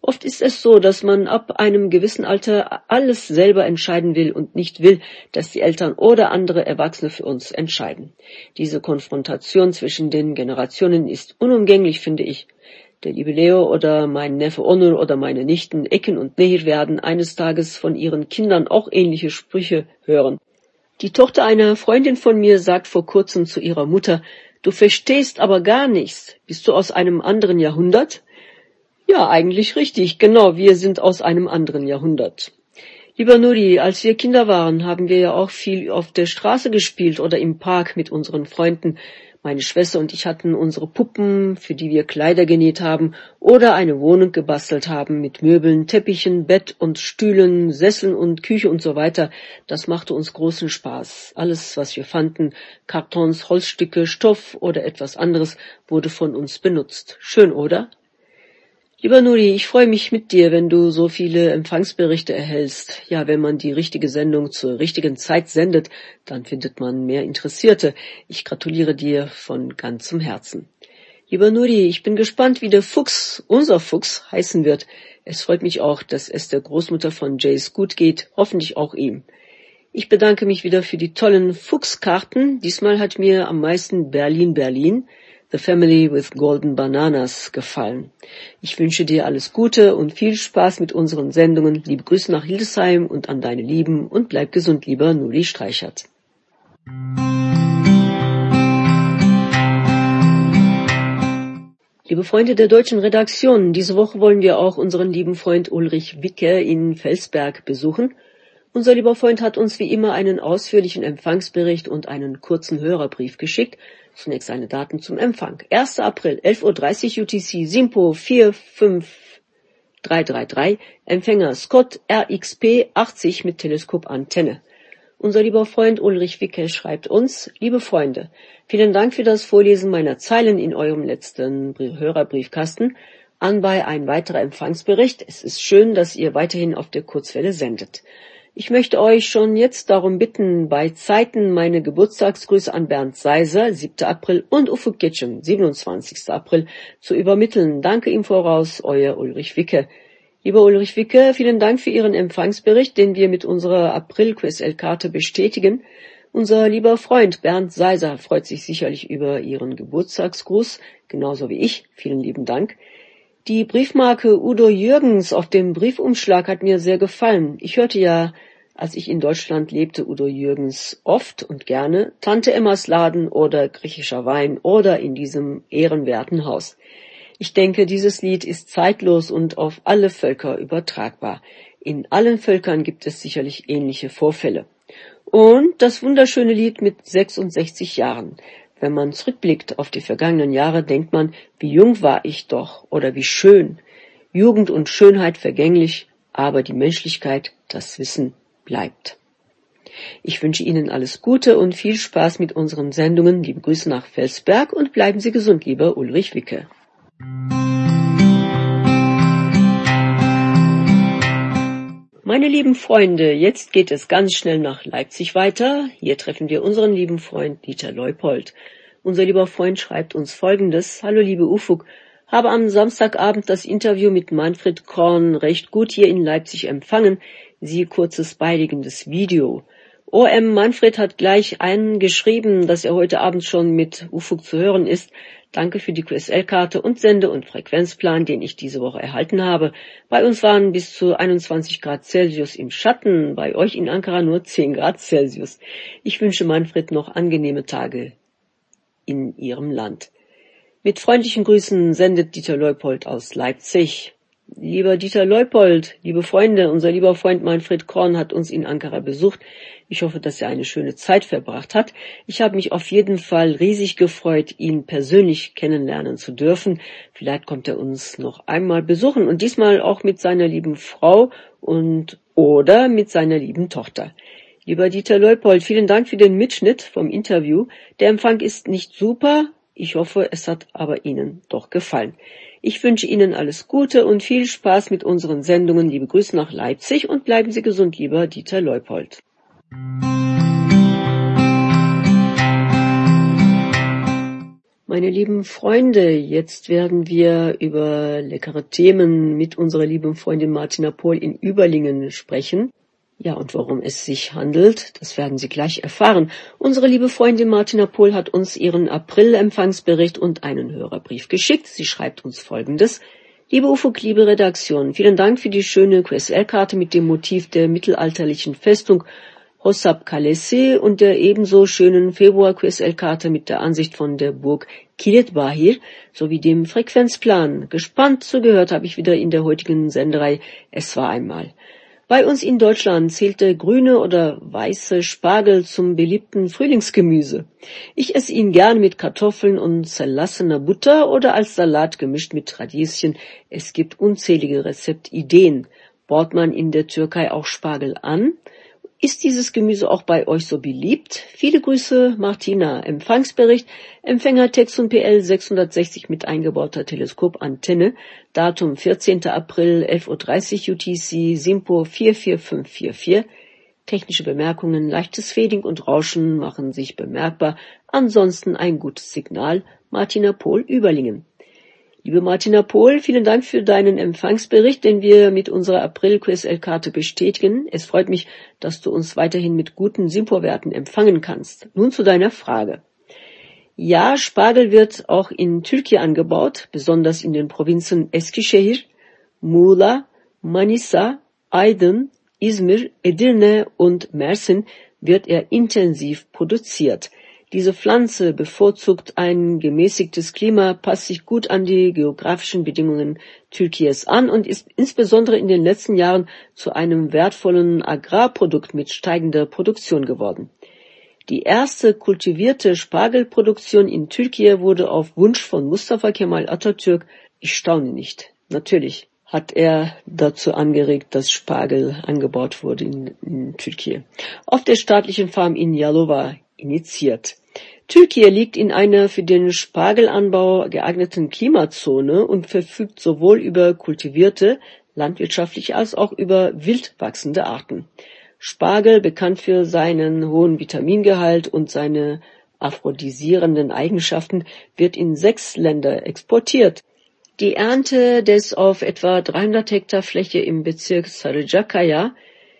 Oft ist es so, dass man ab einem gewissen Alter alles selber entscheiden will und nicht will, dass die Eltern oder andere Erwachsene für uns entscheiden. Diese Konfrontation zwischen den Generationen ist unumgänglich, finde ich. Der liebe Leo oder mein Neffe Onur oder meine Nichten Ekin und Nehir werden eines Tages von ihren Kindern auch ähnliche Sprüche hören. Die Tochter einer Freundin von mir sagt vor kurzem zu ihrer Mutter: »Du verstehst aber gar nichts. Bist du aus einem anderen Jahrhundert?« Ja, eigentlich richtig. Genau, wir sind aus einem anderen Jahrhundert. Lieber Nuri, als wir Kinder waren, haben wir ja auch viel auf der Straße gespielt oder im Park mit unseren Freunden. Meine Schwester und ich hatten unsere Puppen, für die wir Kleider genäht haben oder eine Wohnung gebastelt haben mit Möbeln, Teppichen, Bett und Stühlen, Sesseln und Küche und so weiter. Das machte uns großen Spaß. Alles, was wir fanden, Kartons, Holzstücke, Stoff oder etwas anderes, wurde von uns benutzt. Schön, oder? Lieber Nuri, ich freue mich mit dir, wenn du so viele Empfangsberichte erhältst. Ja, wenn man die richtige Sendung zur richtigen Zeit sendet, dann findet man mehr Interessierte. Ich gratuliere dir von ganzem Herzen. Lieber Nuri, ich bin gespannt, wie der Fuchs, unser Fuchs, heißen wird. Es freut mich auch, dass es der Großmutter von Jace gut geht, hoffentlich auch ihm. Ich bedanke mich wieder für die tollen Fuchskarten. Diesmal hat mir am meisten Berlin, Berlin, The Family with Golden Bananas gefallen. Ich wünsche dir alles Gute und viel Spaß mit unseren Sendungen. Liebe Grüße nach Hildesheim und an deine Lieben und bleib gesund, lieber Nuri Streichert. Liebe Freunde der deutschen Redaktion, diese Woche wollen wir auch unseren lieben Freund Ulrich Wicke in Felsberg besuchen. Unser lieber Freund hat uns wie immer einen ausführlichen Empfangsbericht und einen kurzen Hörerbrief geschickt. Zunächst seine Daten zum Empfang. erster April, elf Uhr dreißig U T C, Simpo vier fünf drei drei drei, Empfänger Scott R X P achtzig mit Teleskopantenne. Unser lieber Freund Ulrich Wicke schreibt uns: Liebe Freunde, vielen Dank für das Vorlesen meiner Zeilen in eurem letzten Hörerbriefkasten. Anbei ein weiterer Empfangsbericht. Es ist schön, dass ihr weiterhin auf der Kurzwelle sendet. Ich möchte euch schon jetzt darum bitten, bei Zeiten meine Geburtstagsgrüße an Bernd Seiser, siebter April, und Ufuk Getchen, siebenundzwanzigster April, zu übermitteln. Danke im Voraus, euer Ulrich Wicke. Lieber Ulrich Wicke, vielen Dank für Ihren Empfangsbericht, den wir mit unserer April-Q S L-Karte bestätigen. Unser lieber Freund Bernd Seiser freut sich sicherlich über Ihren Geburtstagsgruß, genauso wie ich. Vielen lieben Dank. Die Briefmarke Udo Jürgens auf dem Briefumschlag hat mir sehr gefallen. Ich hörte ja, als ich in Deutschland lebte, Udo Jürgens oft und gerne, Tante Emmas Laden oder griechischer Wein oder in diesem ehrenwerten Haus. Ich denke, dieses Lied ist zeitlos und auf alle Völker übertragbar. In allen Völkern gibt es sicherlich ähnliche Vorfälle. Und das wunderschöne Lied mit sechsundsechzig Jahren. Wenn man zurückblickt auf die vergangenen Jahre, denkt man, wie jung war ich doch oder wie schön. Jugend und Schönheit vergänglich, aber die Menschlichkeit, das Wissen bleibt. Ich wünsche Ihnen alles Gute und viel Spaß mit unseren Sendungen. Liebe Grüße nach Felsberg und bleiben Sie gesund, lieber Ulrich Wicke. Meine lieben Freunde, jetzt geht es ganz schnell nach Leipzig weiter. Hier treffen wir unseren lieben Freund Dieter Leupold. Unser lieber Freund schreibt uns Folgendes: Hallo liebe Ufuk, habe am Samstagabend das Interview mit Manfred Korn recht gut hier in Leipzig empfangen. Siehe kurzes beiligendes Video. O M Manfred hat gleich einen geschrieben, dass er heute Abend schon mit Ufuk zu hören ist. Danke für die Q S L-Karte und Sende- und Frequenzplan, den ich diese Woche erhalten habe. Bei uns waren bis zu einundzwanzig Grad Celsius im Schatten, bei euch in Ankara nur zehn Grad Celsius. Ich wünsche Manfred noch angenehme Tage in Ihrem Land. Mit freundlichen Grüßen sendet Dieter Leupold aus Leipzig. Lieber Dieter Leupold, liebe Freunde, unser lieber Freund Manfred Korn hat uns in Ankara besucht. Ich hoffe, dass er eine schöne Zeit verbracht hat. Ich habe mich auf jeden Fall riesig gefreut, ihn persönlich kennenlernen zu dürfen. Vielleicht kommt er uns noch einmal besuchen und diesmal auch mit seiner lieben Frau und oder mit seiner lieben Tochter. Lieber Dieter Leupold, vielen Dank für den Mitschnitt vom Interview. Der Empfang ist nicht super. Ich hoffe, es hat aber Ihnen doch gefallen. Ich wünsche Ihnen alles Gute und viel Spaß mit unseren Sendungen. Liebe Grüße nach Leipzig und bleiben Sie gesund, lieber Dieter Leupold. Meine lieben Freunde, jetzt werden wir über leckere Themen mit unserer lieben Freundin Martina Pohl in Überlingen sprechen. Ja, und worum es sich handelt, das werden Sie gleich erfahren. Unsere liebe Freundin Martina Pohl hat uns ihren April-Empfangsbericht und einen Hörerbrief geschickt. Sie schreibt uns Folgendes. Liebe Ufuk, liebe Redaktion, vielen Dank für die schöne Q S L-Karte mit dem Motiv der mittelalterlichen Festung Hossab Kalesi und der ebenso schönen Februar-Q S L-Karte mit der Ansicht von der Burg Kilit-Bahir sowie dem Frequenzplan. Gespannt zugehört habe ich wieder in der heutigen Senderei Es war einmal. Bei uns in Deutschland zählt der grüne oder weiße Spargel zum beliebten Frühlingsgemüse. Ich esse ihn gern mit Kartoffeln und zerlassener Butter oder als Salat gemischt mit Radieschen. Es gibt unzählige Rezeptideen. Baut man in der Türkei auch Spargel an? Ist dieses Gemüse auch bei euch so beliebt? Viele Grüße, Martina. Empfangsbericht, Empfänger Texon P L sechshundertsechzig mit eingebauter Teleskopantenne, Datum vierzehnter April, elf Uhr dreißig U T C, Simpo vier vier fünf vier vier. Technische Bemerkungen, leichtes Fading und Rauschen machen sich bemerkbar. Ansonsten ein gutes Signal. Martina Pohl, Überlingen. Liebe Martina Pohl, vielen Dank für deinen Empfangsbericht, den wir mit unserer April-Q S L-Karte bestätigen. Es freut mich, dass du uns weiterhin mit guten Simpo-Werten empfangen kannst. Nun zu deiner Frage. Ja, Spargel wird auch in Türkei angebaut, besonders in den Provinzen Eskişehir, Muğla, Manisa, Aydın, Izmir, Edirne und Mersin wird er intensiv produziert. Diese Pflanze bevorzugt ein gemäßigtes Klima, passt sich gut an die geografischen Bedingungen Türkiens an und ist insbesondere in den letzten Jahren zu einem wertvollen Agrarprodukt mit steigender Produktion geworden. Die erste kultivierte Spargelproduktion in Türkei wurde auf Wunsch von Mustafa Kemal Atatürk, ich staune nicht, natürlich hat er dazu angeregt, dass Spargel angebaut wurde in, in Türkei, auf der staatlichen Farm in Yalova initiiert. Türkei liegt in einer für den Spargelanbau geeigneten Klimazone und verfügt sowohl über kultivierte, landwirtschaftliche als auch über wild wachsende Arten. Spargel, bekannt für seinen hohen Vitamingehalt und seine aphrodisierenden Eigenschaften, wird in sechs Länder exportiert. Die Ernte des auf etwa dreihundert Hektar Fläche im Bezirk Sarıcakaya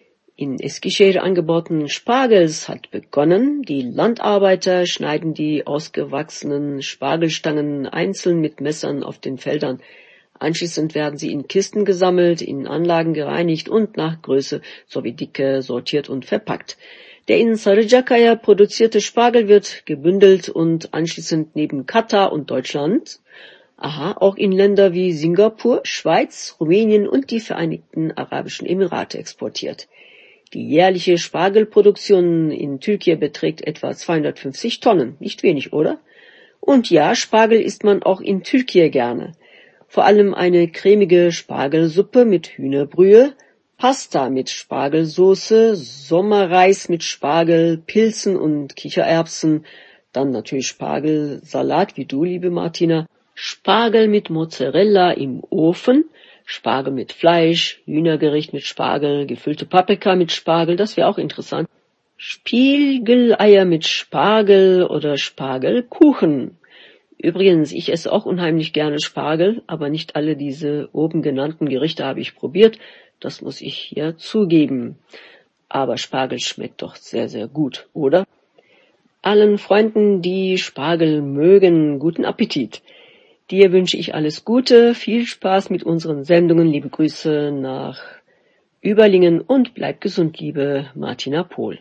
in Eskişehir angebauten Spargels hat begonnen. Die Landarbeiter schneiden die ausgewachsenen Spargelstangen einzeln mit Messern auf den Feldern. Anschließend werden sie in Kisten gesammelt, in Anlagen gereinigt und nach Größe sowie Dicke sortiert und verpackt. Der in Sarıcakaya produzierte Spargel wird gebündelt und anschließend neben Katar und Deutschland, aha, auch in Länder wie Singapur, Schweiz, Rumänien und die Vereinigten Arabischen Emirate exportiert. Die jährliche Spargelproduktion in Türkei beträgt etwa zweihundertfünfzig Tonnen. Nicht wenig, oder? Und ja, Spargel isst man auch in Türkei gerne. Vor allem eine cremige Spargelsuppe mit Hühnerbrühe, Pasta mit Spargelsoße, Sommerreis mit Spargel, Pilzen und Kichererbsen, dann natürlich Spargelsalat, wie du, liebe Martina, Spargel mit Mozzarella im Ofen, Spargel mit Fleisch, Hühnergericht mit Spargel, gefüllte Paprika mit Spargel, das wäre auch interessant. Spiegeleier mit Spargel oder Spargelkuchen. Übrigens, ich esse auch unheimlich gerne Spargel, aber nicht alle diese oben genannten Gerichte habe ich probiert. Das muss ich hier zugeben. Aber Spargel schmeckt doch sehr, sehr gut, oder? Allen Freunden, die Spargel mögen, guten Appetit. Dir wünsche ich alles Gute, viel Spaß mit unseren Sendungen, liebe Grüße nach Überlingen und bleib gesund, liebe Martina Pohl.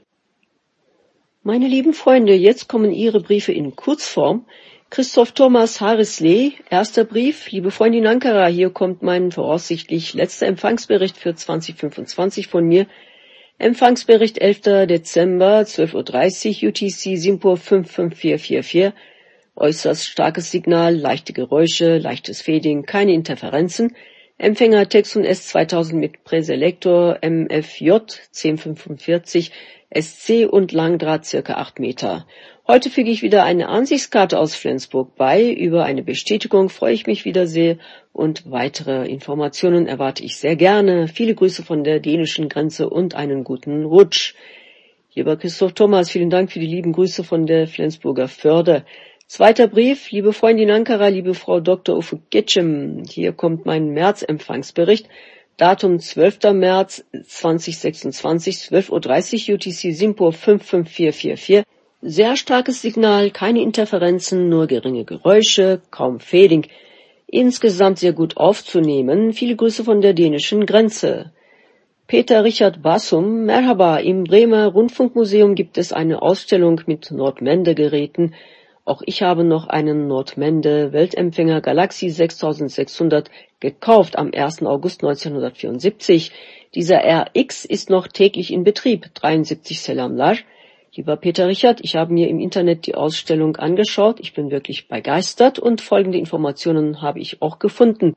Meine lieben Freunde, jetzt kommen Ihre Briefe in Kurzform. Christoph Thomas Harisley, erster Brief. Liebe Freundin Ankara, hier kommt mein voraussichtlich letzter Empfangsbericht für zwanzig fünfundzwanzig von mir. Empfangsbericht elfter Dezember, zwölf Uhr dreißig U T C, Simpur fünf fünf vier vier vier. Äußerst starkes Signal, leichte Geräusche, leichtes Fading, keine Interferenzen. Empfänger Texon S zweitausend mit Präselektor M F J zehn fünfundvierzig S C und Langdraht circa acht Meter. Heute füge ich wieder eine Ansichtskarte aus Flensburg bei. Über eine Bestätigung freue ich mich wieder sehr und weitere Informationen erwarte ich sehr gerne. Viele Grüße von der dänischen Grenze und einen guten Rutsch. Lieber Christoph Thomas, vielen Dank für die lieben Grüße von der Flensburger Förde. Zweiter Brief, liebe Freundin Ankara, liebe Frau Doktor Ufuk-Getchem, hier kommt mein März-Empfangsbericht. Datum zwölfter März zweitausendsechsundzwanzig, zwölf Uhr dreißig, U T C Simpur fünf fünf vier vier vier. Sehr starkes Signal, keine Interferenzen, nur geringe Geräusche, kaum Fading. Insgesamt sehr gut aufzunehmen. Viele Grüße von der dänischen Grenze. Peter Richard Bassum, Merhaba, im Bremer Rundfunkmuseum gibt es eine Ausstellung mit Nordmende-Geräten. Auch ich habe noch einen Nordmende-Weltempfänger Galaxy sechstausendsechshundert gekauft am ersten August neunzehnhundertvierundsiebzig. Dieser R X ist noch täglich in Betrieb, dreiundsiebzig Selamlar. Lieber Peter Richard, ich habe mir im Internet die Ausstellung angeschaut. Ich bin wirklich begeistert und folgende Informationen habe ich auch gefunden.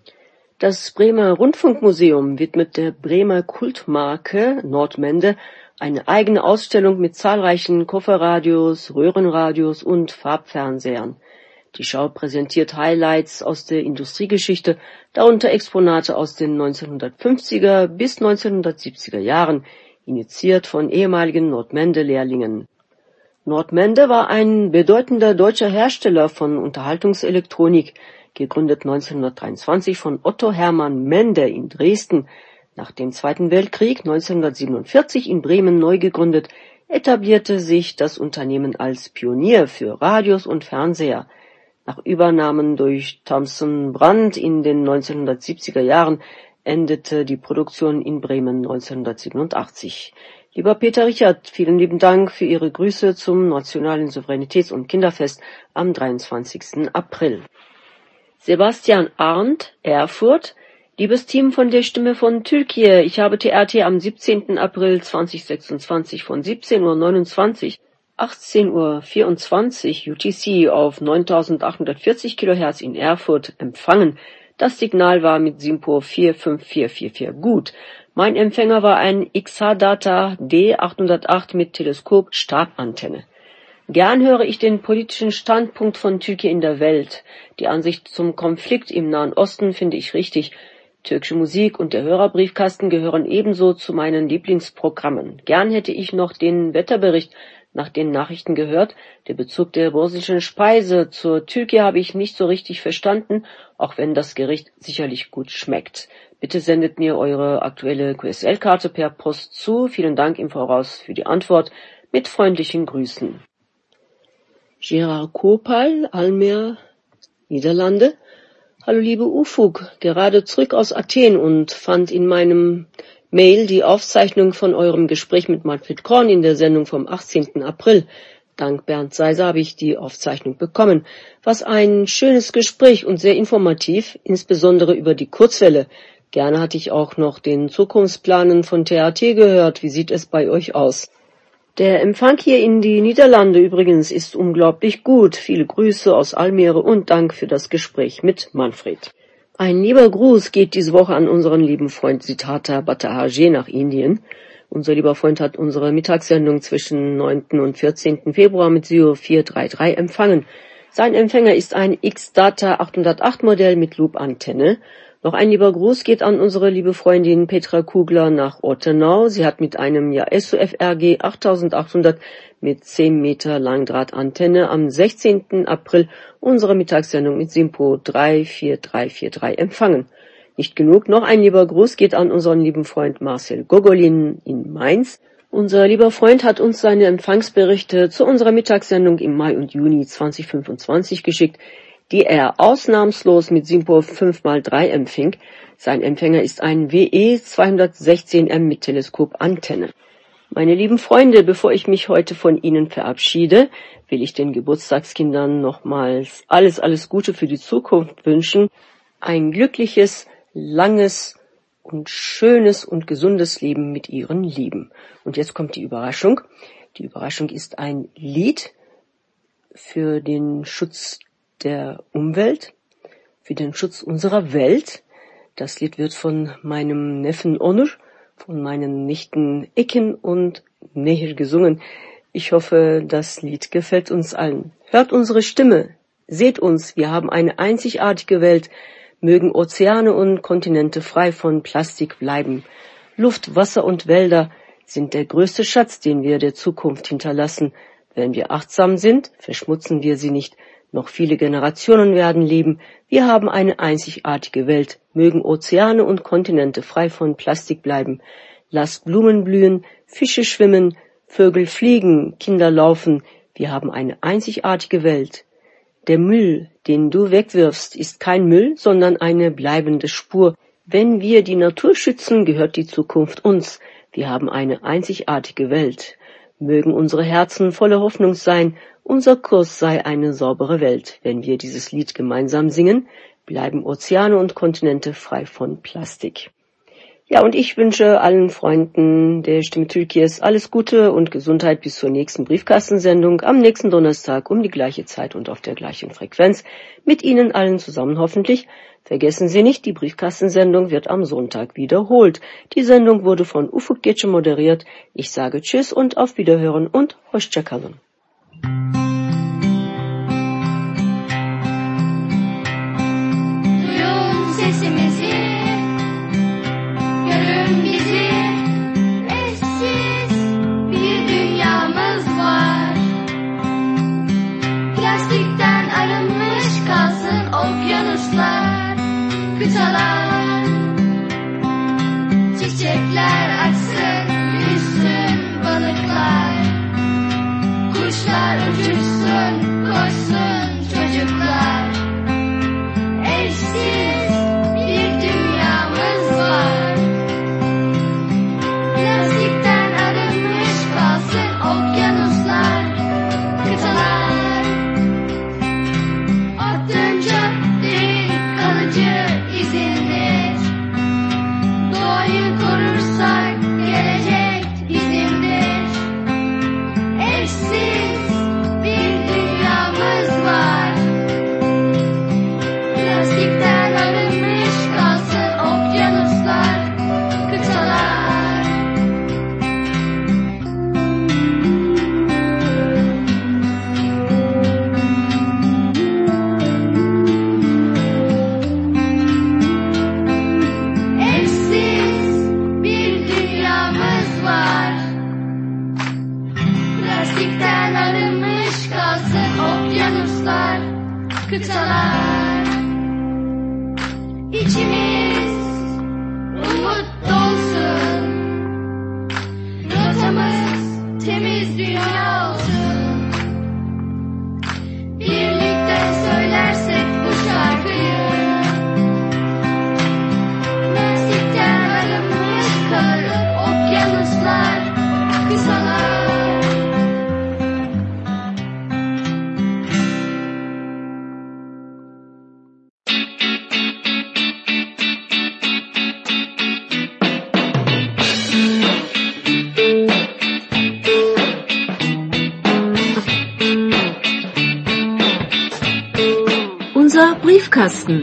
Das Bremer Rundfunkmuseum widmet der Bremer Kultmarke Nordmende eine eigene Ausstellung mit zahlreichen Kofferradios, Röhrenradios und Farbfernsehern. Die Schau präsentiert Highlights aus der Industriegeschichte, darunter Exponate aus den neunzehnhundertfünfziger bis neunzehnhundertsiebziger Jahren, initiiert von ehemaligen Nordmende-Lehrlingen. Nordmende war ein bedeutender deutscher Hersteller von Unterhaltungselektronik, gegründet neunzehnhundertdreiundzwanzig von Otto Hermann Mende in Dresden. Nach dem Zweiten Weltkrieg neunzehnhundertsiebenundvierzig in Bremen neu gegründet, etablierte sich das Unternehmen als Pionier für Radios und Fernseher. Nach Übernahmen durch Thomson Brandt in den neunzehnhundertsiebziger Jahren endete die Produktion in Bremen neunzehnhundertsiebenundachtzig. Lieber Peter Richard, vielen lieben Dank für Ihre Grüße zum Nationalen Souveränitäts- und Kinderfest am dreiundzwanzigsten April. Sebastian Arndt, Erfurt. Liebes Team von der Stimme von Türkei, ich habe T R T am siebzehnten April zweitausendsechsundzwanzig von siebzehn Uhr neunundzwanzig, achtzehn Uhr vierundzwanzig U T C auf neuntausendachthundertvierzig Kilohertz in Erfurt empfangen. Das Signal war mit Simpur vier fünf vier vier vier gut. Mein Empfänger war ein X H-Data D achthundertacht mit Teleskop-Stabantenne. Gern höre ich den politischen Standpunkt von Türkei in der Welt. Die Ansicht zum Konflikt im Nahen Osten finde ich richtig. Türkische Musik und der Hörerbriefkasten gehören ebenso zu meinen Lieblingsprogrammen. Gern hätte ich noch den Wetterbericht nach den Nachrichten gehört. Der Bezug der bosnischen Speise zur Türkei habe ich nicht so richtig verstanden, auch wenn das Gericht sicherlich gut schmeckt. Bitte sendet mir eure aktuelle Q S L-Karte per Post zu. Vielen Dank im Voraus für die Antwort. Mit freundlichen Grüßen. Gerard Kopal, Almere, Niederlande. Hallo liebe Ufuk, gerade zurück aus Athen und fand in meinem Mail die Aufzeichnung von eurem Gespräch mit Manfred Korn in der Sendung vom achtzehnten April. Dank Bernd Seiser habe ich die Aufzeichnung bekommen. Was ein schönes Gespräch und sehr informativ, insbesondere über die Kurzwelle. Gerne hatte ich auch noch den Zukunftsplanen von T R T gehört. Wie sieht es bei euch aus? Der Empfang hier in die Niederlande übrigens ist unglaublich gut. Viele Grüße aus Almere und Dank für das Gespräch mit Manfred. Ein lieber Gruß geht diese Woche an unseren lieben Freund Siddhartha Bhattacharjee nach Indien. Unser lieber Freund hat unsere Mittagssendung zwischen neunten und vierzehnten Februar mit Sio vier drei drei empfangen. Sein Empfänger ist ein X Data achthundertacht Modell mit Loop-Antenne. Noch ein lieber Gruß geht an unsere liebe Freundin Petra Kugler nach Ortenau. Sie hat mit einem Yaesu F R G achttausendachthundert mit zehn Meter Langdrahtantenne am sechzehnten April unsere Mittagssendung mit Simpo drei vier drei vier drei empfangen. Nicht genug, noch ein lieber Gruß geht an unseren lieben Freund Marcel Gogolin in Mainz. Unser lieber Freund hat uns seine Empfangsberichte zu unserer Mittagssendung im Mai und Juni zweitausendfünfundzwanzig geschickt, die er ausnahmslos mit Simpur fünf mal drei empfing. Sein Empfänger ist ein W E zweihundertsechzehn M mit Teleskopantenne. Meine lieben Freunde, bevor ich mich heute von Ihnen verabschiede, will ich den Geburtstagskindern nochmals alles, alles Gute für die Zukunft wünschen. Ein glückliches, langes und schönes und gesundes Leben mit Ihren Lieben. Und jetzt kommt die Überraschung. Die Überraschung ist ein Lied für den Schutz der Umwelt, für den Schutz unserer Welt. Das Lied wird von meinem Neffen Onur, von meinen Nichten Ekin und Nehir gesungen. Ich hoffe, das Lied gefällt uns allen. Hört unsere Stimme, seht uns, wir haben eine einzigartige Welt. Mögen Ozeane und Kontinente frei von Plastik bleiben. Luft, Wasser und Wälder sind der größte Schatz, den wir der Zukunft hinterlassen. Wenn wir achtsam sind, verschmutzen wir sie nicht. Noch viele Generationen werden leben. Wir haben eine einzigartige Welt. Mögen Ozeane und Kontinente frei von Plastik bleiben. Lasst Blumen blühen, Fische schwimmen, Vögel fliegen, Kinder laufen. Wir haben eine einzigartige Welt. Der Müll, den du wegwirfst, ist kein Müll, sondern eine bleibende Spur. Wenn wir die Natur schützen, gehört die Zukunft uns. Wir haben eine einzigartige Welt. Mögen unsere Herzen voller Hoffnung sein. Unser Kurs sei eine saubere Welt. Wenn wir dieses Lied gemeinsam singen, bleiben Ozeane und Kontinente frei von Plastik. Ja, und ich wünsche allen Freunden der Stimme Türkiye's alles Gute und Gesundheit bis zur nächsten Briefkastensendung am nächsten Donnerstag um die gleiche Zeit und auf der gleichen Frequenz. Mit Ihnen allen zusammen hoffentlich. Vergessen Sie nicht, die Briefkastensendung wird am Sonntag wiederholt. Die Sendung wurde von Ufuk Geçe moderiert. Ich sage Tschüss und auf Wiederhören und Hoşça kalın. Duyun sesimizi, görün bizi, eşsiz bir dünyamız var. Plastikten arınmış kalsın okyanuslar, kıtalar, çiçekler açsın, yüzsün balıklar, kuşlar uçuşsun, koşsun çocuklar. Eşsiz bir dünyamız var. Plastikten arınmış kalsın okyanuslar, kıtalar. Attığın çöp değil, kalıcı izindir. Doğayı korursak gelecek bizimdir. Eşsiz bir dünyamız var. Plastikten arınmış kalsın okyanuslar, kıtalar. Eşsiz bir dünyamız var. Plastikten arınmış kalsın okyanuslar, kıtalar. İçimiz umut dolsun, rotamız temiz dünya olsun. Birlikte söylersek bu şarkıyı, plastikten arınmış kalır okyanuslar, kıtalar. Unser Briefkasten.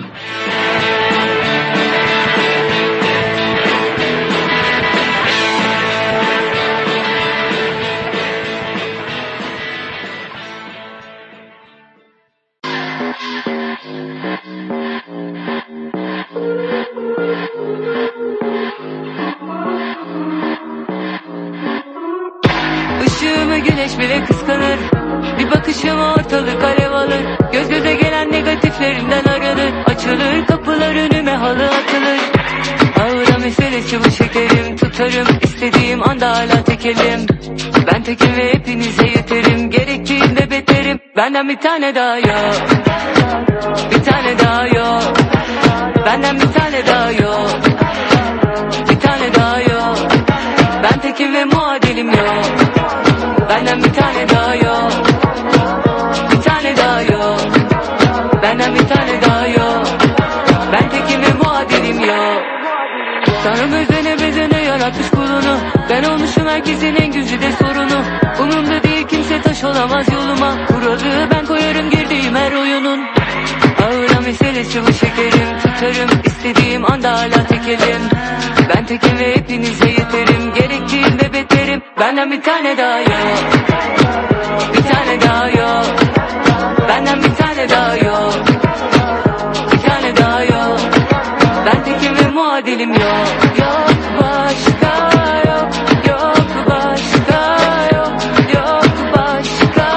Işığımı güneş bile kıskanır. Bir bakışıma ortalık alev alır. Göz göze gelen negatiflerinden aranır. Açılır kapılar önüme, halı atılır. Aura meselesi bu şekerim. Tutarım istediğim anda hala tekelim. Ben tekim ve hepinize yeterim. Gerektiğinde beterim. Benden bir tane daha yok. Bir tane daha yok. Benden bir tane daha yok. Bir tane daha yok. Ben tekim ve muadilim yok. Benden bir tane daha yok. Bir tane daha yok. Benden bir tane daha yok. Ben tekim ve muadilim yok. Tanrım özene bezene yaratmış kulunu. Ben olmuşum herkesin en güzide sorunu. Umurumda değil kimse taş olamaz yoluma. Kuralı ben koyarım girdiğim her oyunun. Aura meselesi bu şekerim. Tutarım istediğim anda hala tekelim. Ben tekim ve hepinize yeterim. Gerektiğinde beterim. Benden bir tane daha yok. Bir tane daha yok. Benden bir tane daha yok. Bir tane daha yok. Ben tekim ve muadilim yok. Yok başka yok. Yok başka yok. Yok başka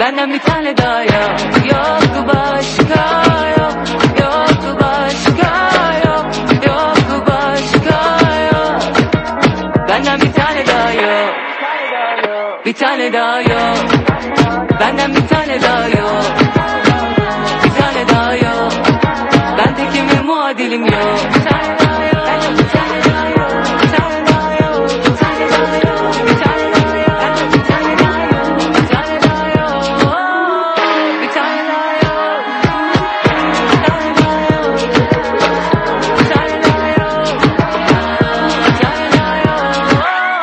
Benden bir tane daha yok. Yok başka yok. Yok başka yok. Yok başka yok. Benden bir tane daha yok. Bir tane daha yok. Benden bir tane daha yok. Bir tane daha yok. Bende kimin muadilim yok. Bir tane daha yok. Benden bir tane daha yok. Bir tane daha yok. Bir tane daha yok. Bir tane daha yok. Benden bir tane daha yok. Bir tane daha yok. Bir tane daha yok. Bir tane daha yok. Bir tane daha yok. Bir tane daha yok.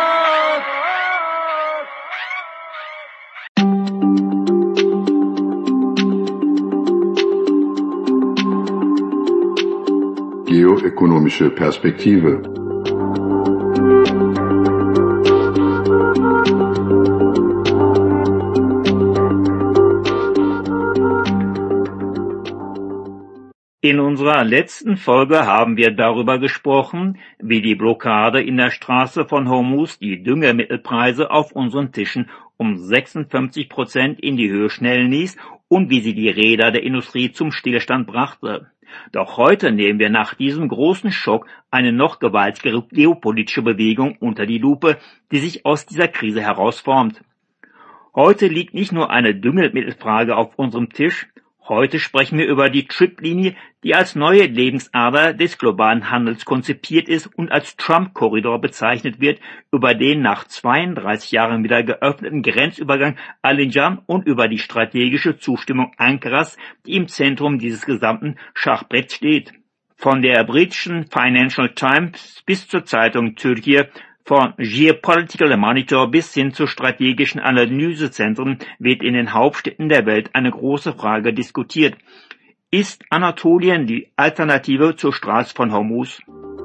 Geoökonomische Perspektive. In unserer letzten Folge haben wir darüber gesprochen, wie die Blockade in der Straße von Hormuz die Düngemittelpreise auf unseren Tischen um sechsundfünfzig Prozent in die Höhe schnellen ließ und wie sie die Räder der Industrie zum Stillstand brachte. Doch heute nehmen wir nach diesem großen Schock eine noch gewaltigere geopolitische Bewegung unter die Lupe, die sich aus dieser Krise herausformt. Heute liegt nicht nur eine Düngemittelfrage auf unserem Tisch, heute sprechen wir über die Trip-Linie, die als neue Lebensader des globalen Handels konzipiert ist und als Trump-Korridor bezeichnet wird, über den nach zweiunddreißig Jahren wieder geöffneten Grenzübergang Alijan und über die strategische Zustimmung Ankaras, die im Zentrum dieses gesamten Schachbretts steht. Von der britischen Financial Times bis zur Zeitung Türkiye, von Geopolitical Monitor bis hin zu strategischen Analysezentren wird in den Hauptstädten der Welt eine große Frage diskutiert. Ist Anatolien die Alternative zur Straße von Hormuz?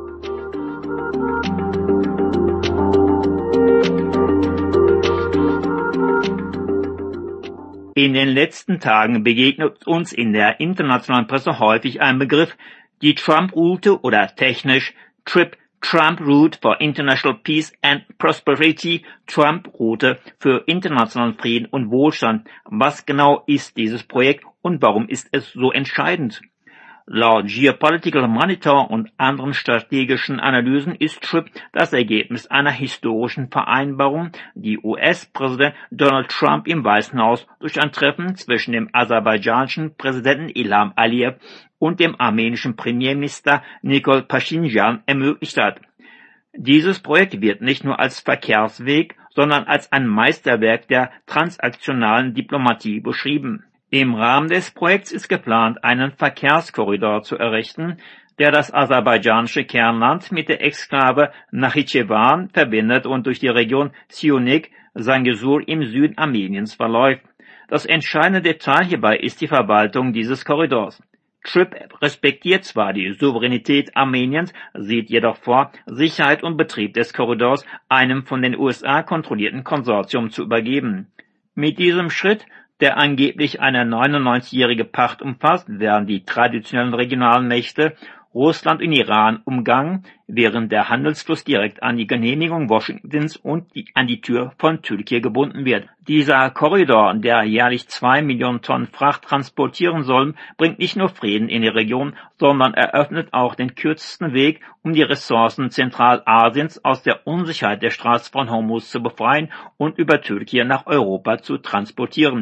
In den letzten Tagen begegnet uns in der internationalen Presse häufig ein Begriff, die Trump-Route oder technisch Trip Trump Route for International Peace and Prosperity, Trump-Route für internationalen Frieden und Wohlstand. Was genau ist dieses Projekt und warum ist es so entscheidend? Laut Geopolitical Monitor und anderen strategischen Analysen ist Trip das Ergebnis einer historischen Vereinbarung, die U S-Präsident Donald Trump im Weißen Haus durch ein Treffen zwischen dem aserbaidschanischen Präsidenten Ilham Aliyev und dem armenischen Premierminister Nikol Pashinjan ermöglicht hat. Dieses Projekt wird nicht nur als Verkehrsweg, sondern als ein Meisterwerk der transaktionalen Diplomatie beschrieben. Im Rahmen des Projekts ist geplant, einen Verkehrskorridor zu errichten, der das aserbaidschanische Kernland mit der Exklave Nachitschewan verbindet und durch die Region Syunik, Zangezur im Süden Armeniens verläuft. Das entscheidende Detail hierbei ist die Verwaltung dieses Korridors. Trip respektiert zwar die Souveränität Armeniens, sieht jedoch vor, Sicherheit und Betrieb des Korridors einem von den U S A kontrollierten Konsortium zu übergeben. Mit diesem Schritt, der angeblich eine neunundneunzigjährige Pacht umfasst, werden die traditionellen regionalen Mächte Russland und Iran umgangen, während der Handelsfluss direkt an die Genehmigung Washingtons und die, an die Tür von Türkei gebunden wird. Dieser Korridor, der jährlich zwei Millionen Tonnen Fracht transportieren soll, bringt nicht nur Frieden in die Region, sondern eröffnet auch den kürzesten Weg, um die Ressourcen Zentralasiens aus der Unsicherheit der Straße von Hormuz zu befreien und über Türkei nach Europa zu transportieren.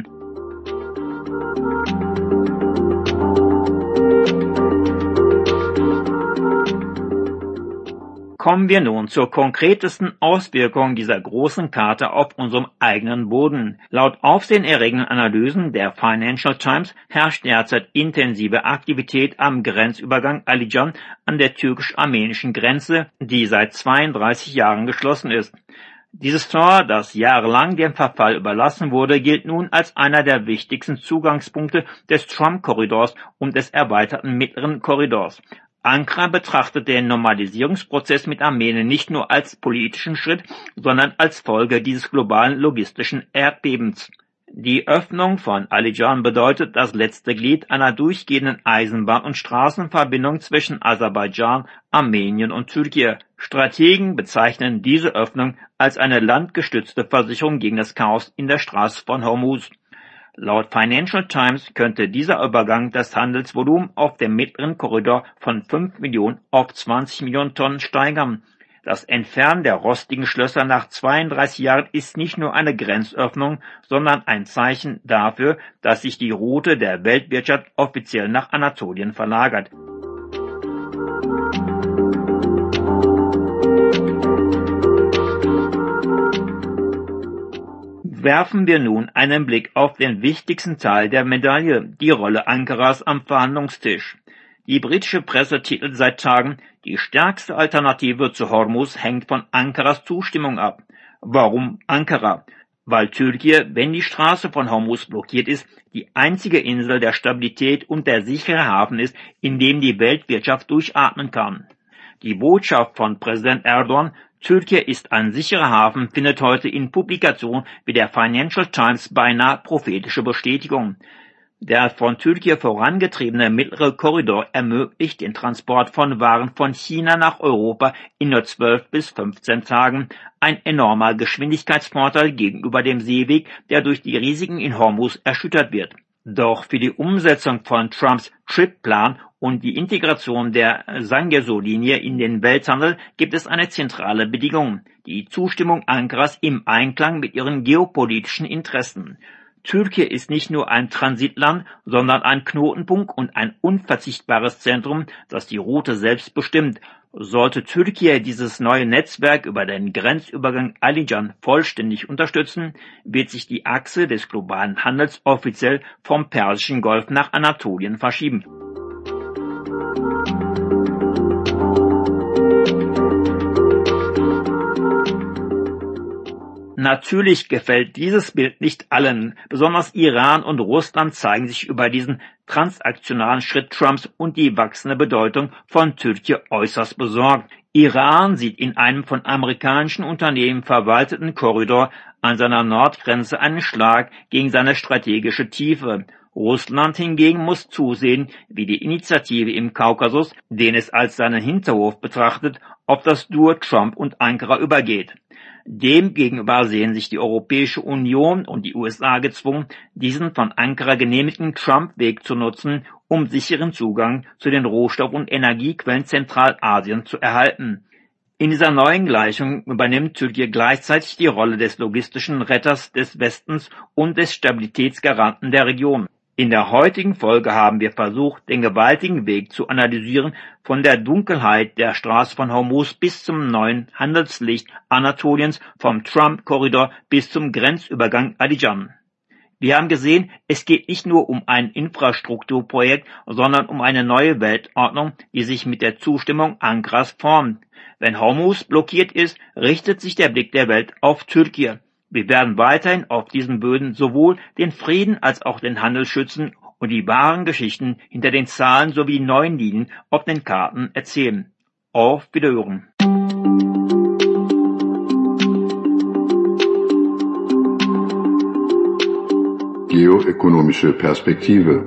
Kommen wir nun zur konkretesten Auswirkung dieser großen Karte auf unserem eigenen Boden. Laut aufsehenerregenden Analysen der Financial Times herrscht derzeit intensive Aktivität am Grenzübergang Alijan an der türkisch-armenischen Grenze, die seit zweiunddreißig Jahren geschlossen ist. Dieses Tor, das jahrelang dem Verfall überlassen wurde, gilt nun als einer der wichtigsten Zugangspunkte des Trump-Korridors und des erweiterten Mittleren Korridors. Ankara betrachtet den Normalisierungsprozess mit Armenien nicht nur als politischen Schritt, sondern als Folge dieses globalen logistischen Erdbebens. Die Öffnung von Alijan bedeutet das letzte Glied einer durchgehenden Eisenbahn- und Straßenverbindung zwischen Aserbaidschan, Armenien und Türkei. Strategen bezeichnen diese Öffnung als eine landgestützte Versicherung gegen das Chaos in der Straße von Hormuz. Laut Financial Times könnte dieser Übergang das Handelsvolumen auf dem mittleren Korridor von fünf Millionen auf zwanzig Millionen Tonnen steigern. Das Entfernen der rostigen Schlösser nach zweiunddreißig Jahren ist nicht nur eine Grenzöffnung, sondern ein Zeichen dafür, dass sich die Route der Weltwirtschaft offiziell nach Anatolien verlagert. Werfen wir nun einen Blick auf den wichtigsten Teil der Medaille, die Rolle Ankaras am Verhandlungstisch. Die britische Presse titelt seit Tagen, die stärkste Alternative zu Hormuz hängt von Ankaras Zustimmung ab. Warum Ankara? Weil Türkei, wenn die Straße von Hormuz blockiert ist, die einzige Insel der Stabilität und der sichere Hafen ist, in dem die Weltwirtschaft durchatmen kann. Die Botschaft von Präsident Erdogan, Türkei ist ein sicherer Hafen, findet heute in Publikationen wie der Financial Times beinahe prophetische Bestätigung. Der von Türkei vorangetriebene mittlere Korridor ermöglicht den Transport von Waren von China nach Europa in nur zwölf bis fünfzehn Tagen, ein enormer Geschwindigkeitsvorteil gegenüber dem Seeweg, der durch die Risiken in Hormuz erschüttert wird. Doch für die Umsetzung von Trumps Trip-Plan und die Integration der Zangezur-Linie in den Welthandel gibt es eine zentrale Bedingung, die Zustimmung Ankaras im Einklang mit ihren geopolitischen Interessen. Türkei ist nicht nur ein Transitland, sondern ein Knotenpunkt und ein unverzichtbares Zentrum, das die Route selbst bestimmt. Sollte Türkei dieses neue Netzwerk über den Grenzübergang Alican vollständig unterstützen, wird sich die Achse des globalen Handels offiziell vom Persischen Golf nach Anatolien verschieben. Natürlich gefällt dieses Bild nicht allen. Besonders Iran und Russland zeigen sich über diesen transaktionalen Schritt Trumps und die wachsende Bedeutung von Türkei äußerst besorgt. Iran sieht in einem von amerikanischen Unternehmen verwalteten Korridor an seiner Nordgrenze einen Schlag gegen seine strategische Tiefe. Russland hingegen muss zusehen, wie die Initiative im Kaukasus, den es als seinen Hinterhof betrachtet, auf das Duo Trump und Ankara übergeht. Demgegenüber sehen sich die Europäische Union und die U S A gezwungen, diesen von Ankara genehmigten Trump-Weg zu nutzen, um sicheren Zugang zu den Rohstoff- und Energiequellen Zentralasiens zu erhalten. In dieser neuen Gleichung übernimmt Türkei gleichzeitig die Rolle des logistischen Retters des Westens und des Stabilitätsgaranten der Region. In der heutigen Folge haben wir versucht, den gewaltigen Weg zu analysieren, von der Dunkelheit der Straße von Hormuz bis zum neuen Handelslicht Anatoliens, vom Trump-Korridor bis zum Grenzübergang Alican. Wir haben gesehen, es geht nicht nur um ein Infrastrukturprojekt, sondern um eine neue Weltordnung, die sich mit der Zustimmung Ankaras formt. Wenn Hormuz blockiert ist, richtet sich der Blick der Welt auf Türkei. Wir werden weiterhin auf diesen Böden sowohl den Frieden als auch den Handel schützen und die wahren Geschichten hinter den Zahlen sowie neuen Linien auf den Karten erzählen. Auf Wiederhören. Geoökonomische Perspektive.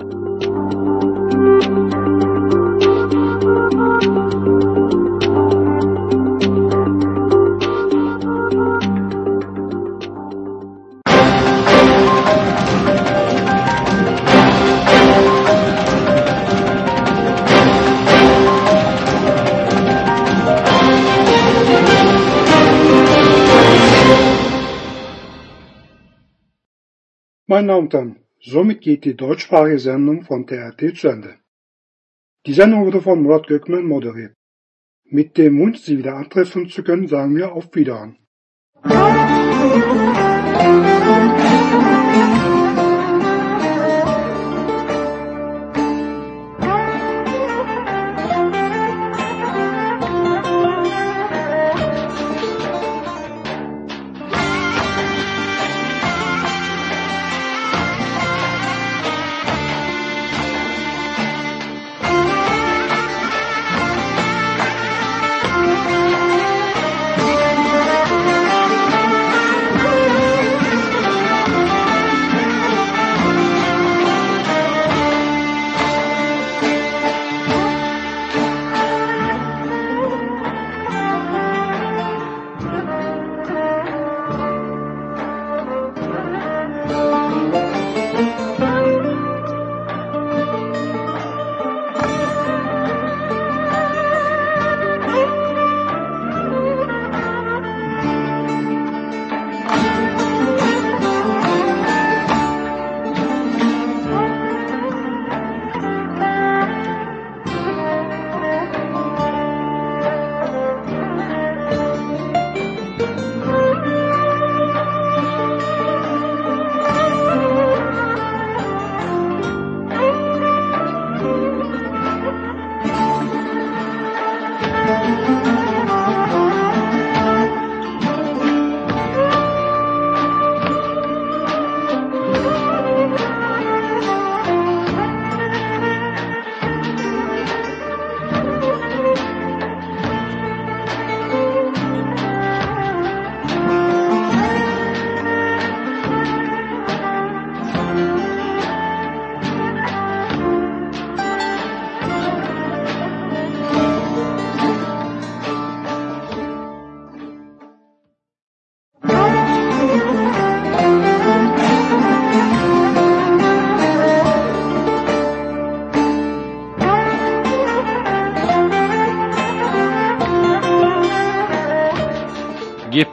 Meine Damen und Herren, somit geht die deutschsprachige Sendung von T R T zu Ende. Die Sendung wurde von Murat Gökmen moderiert. Mit dem Wunsch, Sie wieder antreffen zu können, sagen wir auf Wiedersehen.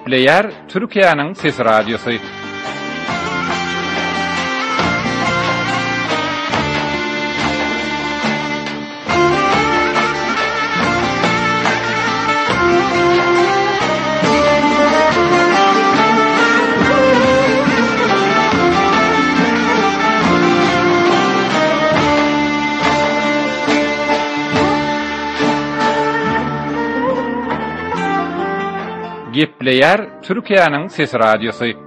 Gepleyer Türkiye'nin Ses Radyosu. Gepleyer Türkiye'nin Ses Radyosu.